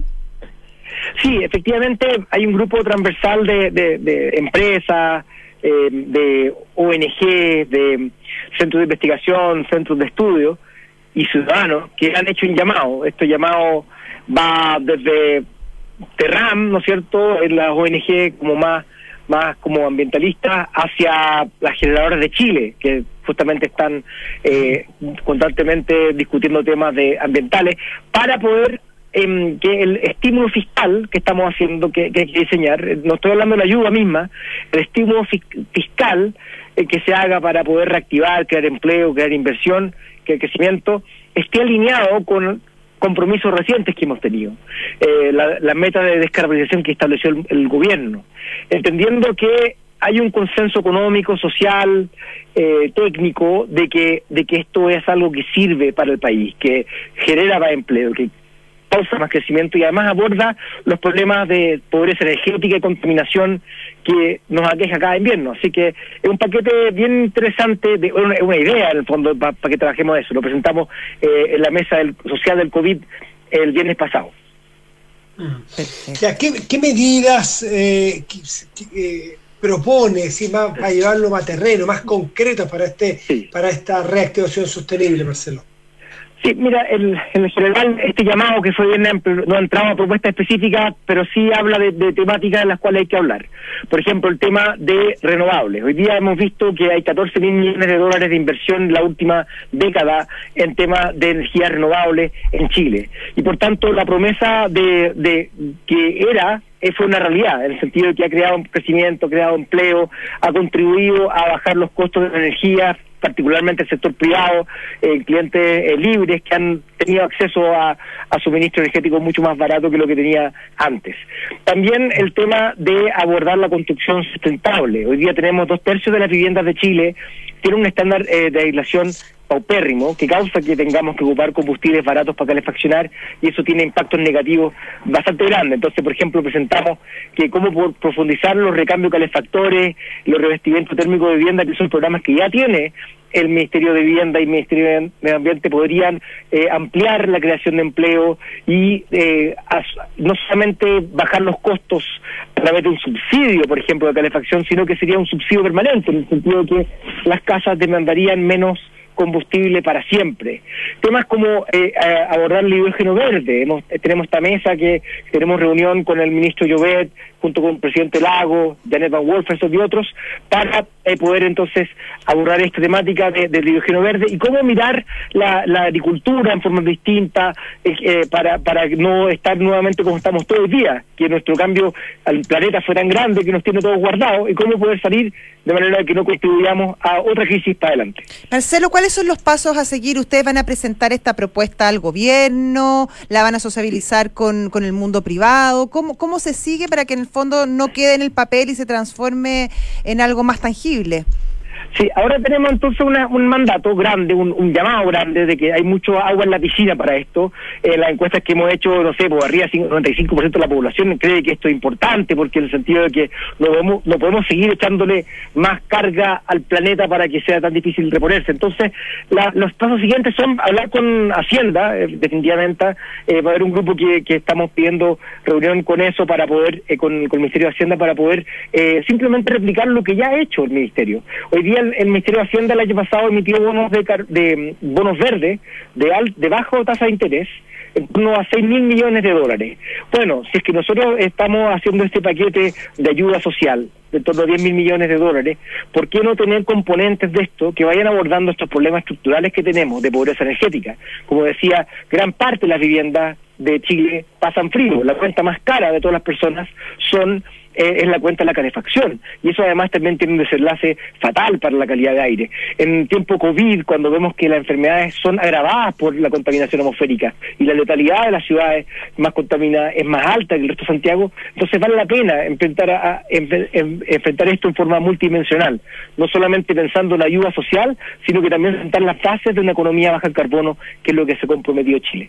Sí, efectivamente hay un grupo transversal de, de, de empresas, eh, de O N G, de centros de investigación, centros de estudio y ciudadanos que han hecho un llamado. Este llamado va desde Terram, ¿no es cierto?, en las O N G como más más como ambientalistas, hacia las generadoras de Chile, que justamente están eh, constantemente discutiendo temas de ambientales, para poder eh, que el estímulo fiscal que estamos haciendo, que, que hay que diseñar, no estoy hablando de la ayuda misma, el estímulo fiscal eh, que se haga para poder reactivar, crear empleo, crear inversión, que el crecimiento esté alineado con compromisos recientes que hemos tenido, eh, la, la meta de descarbonización que estableció el, el gobierno, entendiendo que hay un consenso económico, social, eh, técnico, de que de que esto es algo que sirve para el país, que genera más empleo, que causa más crecimiento y además aborda los problemas de pobreza energética y contaminación que nos aqueja cada invierno. Así que es un paquete bien interesante, de una, una idea en el fondo para pa que trabajemos eso. Lo presentamos eh, en la mesa del, social del COVID el viernes pasado. Ya, ¿qué, qué medidas eh, que, que, propone, ¿sí? más, para llevarlo más a terreno, más concreto para este sí. para esta reactivación sostenible, Marcelo? Sí, mira, el, en general este llamado que fue bien amplio, no ha entrado a propuestas específicas, pero sí habla de, de temáticas en las cuales hay que hablar. Por ejemplo, el tema de renovables. Hoy día hemos visto que hay catorce mil millones de dólares de inversión en la última década en temas de energías renovables en Chile. Y por tanto, la promesa de, de que era fue una realidad, en el sentido de que ha creado un crecimiento, ha creado empleo, ha contribuido a bajar los costos de la energía, particularmente el sector privado, eh, clientes eh, libres que han tenido acceso a, a suministro energético mucho más barato que lo que tenía antes. También el tema de abordar la construcción sustentable. Hoy día tenemos dos tercios de las viviendas de Chile tienen un estándar eh, de aislación paupérrimo, que causa que tengamos que ocupar combustibles baratos para calefaccionar, y eso tiene impactos negativos bastante grandes. Entonces, por ejemplo, presentamos que cómo por profundizar los recambios calefactores, los revestimientos térmicos de vivienda, que son programas que ya tiene el Ministerio de Vivienda y el Ministerio de Medio Ambiente, podrían eh, ampliar la creación de empleo y eh, as, no solamente bajar los costos a través de un subsidio, por ejemplo, de calefacción, sino que sería un subsidio permanente, en el sentido de que las casas demandarían menos combustible para siempre. Temas como eh, abordar el hidrógeno verde. Hemos, tenemos esta mesa que tenemos reunión con el ministro Llobet, junto con el presidente Lago, Janet Van Wolfensohn y otros, para eh, poder entonces abordar esta temática de, del hidrógeno verde y cómo mirar la, la agricultura en forma distinta eh, eh, para, para no estar nuevamente como estamos todo el día, que nuestro cambio al planeta fue tan grande que nos tiene todos guardados, y cómo poder salir de manera que no contribuyamos a otra crisis para adelante. Marcelo, ¿cuáles son los pasos a seguir? ¿Ustedes van a presentar esta propuesta al gobierno? ¿La van a sociabilizar con, con el mundo privado? ¿Cómo, cómo se sigue para que en el fondo no quede en el papel y se transforme en algo más tangible? Sí, ahora tenemos entonces una, un mandato grande, un, un llamado grande de que hay mucho agua en la piscina para esto. Eh, las encuestas que hemos hecho, no sé, por arriba del noventa y cinco por ciento de la población cree que esto es importante, porque en el sentido de que no podemos, no podemos seguir echándole más carga al planeta para que sea tan difícil reponerse. Entonces, la, los pasos siguientes son hablar con Hacienda, eh, definitivamente. Eh, va a haber un grupo que, que estamos pidiendo reunión con eso para poder, eh, con, con el Ministerio de Hacienda, para poder eh, simplemente replicar lo que ya ha hecho el Ministerio. Hoy día el, el Ministerio de Hacienda el año pasado emitió bonos de, de bonos verdes de, al, de bajo tasa de interés, en torno a seis mil millones de dólares. Bueno, si es que nosotros estamos haciendo este paquete de ayuda social de en torno a diez mil millones de dólares, ¿por qué no tener componentes de esto que vayan abordando estos problemas estructurales que tenemos de pobreza energética? Como decía, gran parte de las viviendas de Chile pasan frío. La cuenta más cara de todas las personas son eh, es la cuenta de la calefacción, y eso además también tiene un desenlace fatal para la calidad de aire. En tiempo COVID, cuando vemos que las enfermedades son agravadas por la contaminación atmosférica y la letalidad de las ciudades más contaminadas es más alta que el resto de Santiago, entonces vale la pena enfrentar a, a en, en, enfrentar esto en forma multidimensional, no solamente pensando en la ayuda social, sino que también enfrentar las bases de una economía baja en carbono, que es lo que se comprometió Chile.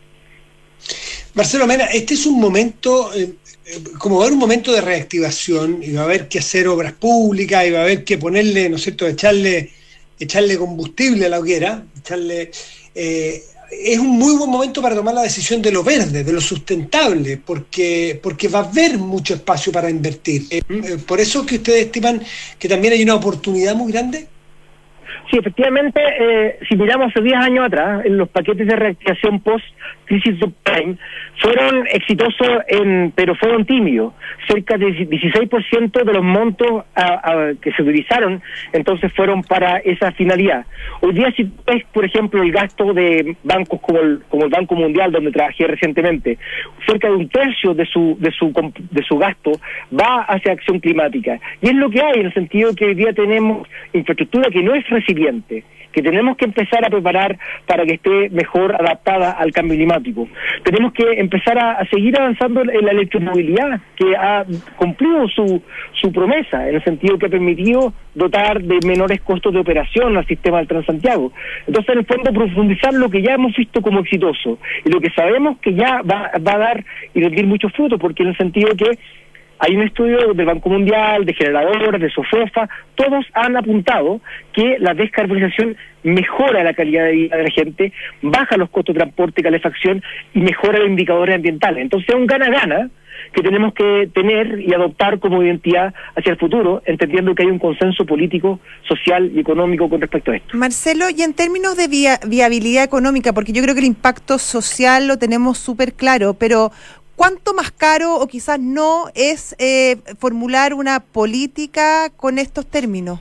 Marcelo Mena, este es un momento, eh, como va a haber un momento de reactivación, y va a haber que hacer obras públicas, y va a haber que ponerle, ¿no es cierto?, echarle, echarle combustible a la hoguera, echarle, eh, es un muy buen momento para tomar la decisión de lo verde, de lo sustentable, porque, porque va a haber mucho espacio para invertir. Eh, ¿Por eso que ustedes estiman que también hay una oportunidad muy grande? Sí, efectivamente, eh, si miramos hace diez años atrás, en los paquetes de reactivación post-crisis subprime fueron exitosos, en, pero fueron tímidos. Cerca de dieciséis por ciento de los montos a, a, que se utilizaron, entonces fueron para esa finalidad. Hoy día, si ves, por ejemplo, el gasto de bancos como el, como el Banco Mundial, donde trabajé recientemente, cerca de un tercio de su, de su, de su gasto va hacia acción climática. Y es lo que hay, en el sentido que hoy día tenemos infraestructura que no es resiliente, que tenemos que empezar a preparar para que esté mejor adaptada al cambio climático. Tenemos que empezar a, a seguir avanzando en la electromovilidad, que ha cumplido su, su promesa, en el sentido que ha permitido dotar de menores costos de operación al sistema del Transantiago. Entonces, en el fondo, profundizar lo que ya hemos visto como exitoso y lo que sabemos que ya va, va a dar y rendir muchos frutos, porque en el sentido que hay un estudio del Banco Mundial, de generadoras, de SOFOFA, todos han apuntado que la descarbonización mejora la calidad de vida de la gente, baja los costos de transporte y calefacción y mejora los indicadores ambientales. Entonces es un gana-gana que tenemos que tener y adoptar como identidad hacia el futuro, entendiendo que hay un consenso político, social y económico con respecto a esto. Marcelo, y en términos de via- viabilidad económica, porque yo creo que el impacto social lo tenemos súper claro, pero ¿cuánto más caro o quizás no es eh, formular una política con estos términos?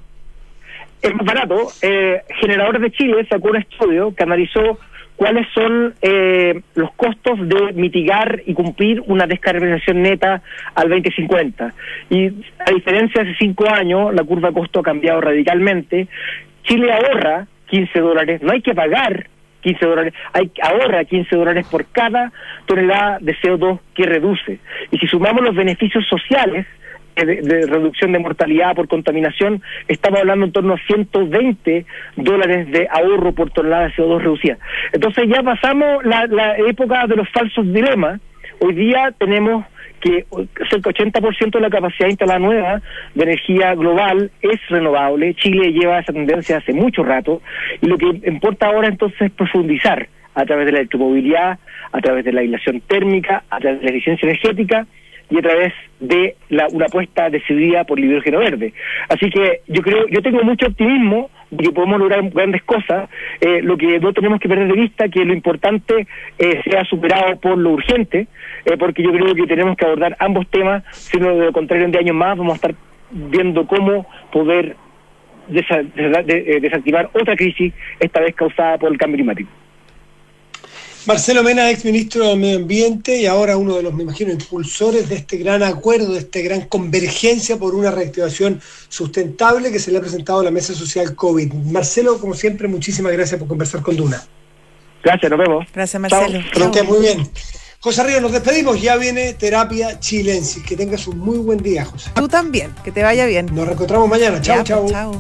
Es más barato. Eh, Generadores de Chile sacó un estudio que analizó cuáles son eh, los costos de mitigar y cumplir una descarbonización neta al veinte cincuenta. Y a diferencia de hace cinco años, la curva de costo ha cambiado radicalmente. Chile ahorra quince dólares, no hay que pagar quince dólares, hay, ahorra quince dólares por cada tonelada de C O dos que reduce. Y si sumamos los beneficios sociales de, de reducción de mortalidad por contaminación, estamos hablando en torno a ciento veinte dólares de ahorro por tonelada de C O dos reducida. Entonces ya pasamos la, la época de los falsos dilemas. Hoy día tenemos que cerca del ochenta por ciento de la capacidad instalada nueva de energía global es renovable. Chile lleva esa tendencia hace mucho rato y lo que importa ahora entonces es profundizar a través de la electromovilidad, a través de la aislación térmica, a través de la eficiencia energética y a través de la, una apuesta decidida por el hidrógeno verde. Así que yo creo, yo tengo mucho optimismo de que podemos lograr grandes cosas. Eh, lo que no tenemos que perder de vista que lo importante eh, sea superado por lo urgente, eh, porque yo creo que tenemos que abordar ambos temas, si no de lo contrario en diez años más vamos a estar viendo cómo poder desa- desa- de- desactivar otra crisis, esta vez causada por el cambio climático. Marcelo Mena, ex ministro del Medio Ambiente y ahora uno de los, me imagino, impulsores de este gran acuerdo, de esta gran convergencia por una reactivación sustentable que se le ha presentado a la Mesa Social COVID. Marcelo, como siempre, muchísimas gracias por conversar con Duna. Gracias, nos vemos. Gracias, Marcelo. Chao. Que estés muy bien. José Ríos, nos despedimos. Ya viene Terapia Chilensis. Que tengas un muy buen día, José. Tú también, que te vaya bien. Nos reencontramos mañana. Chao, Ya, chao. Chao.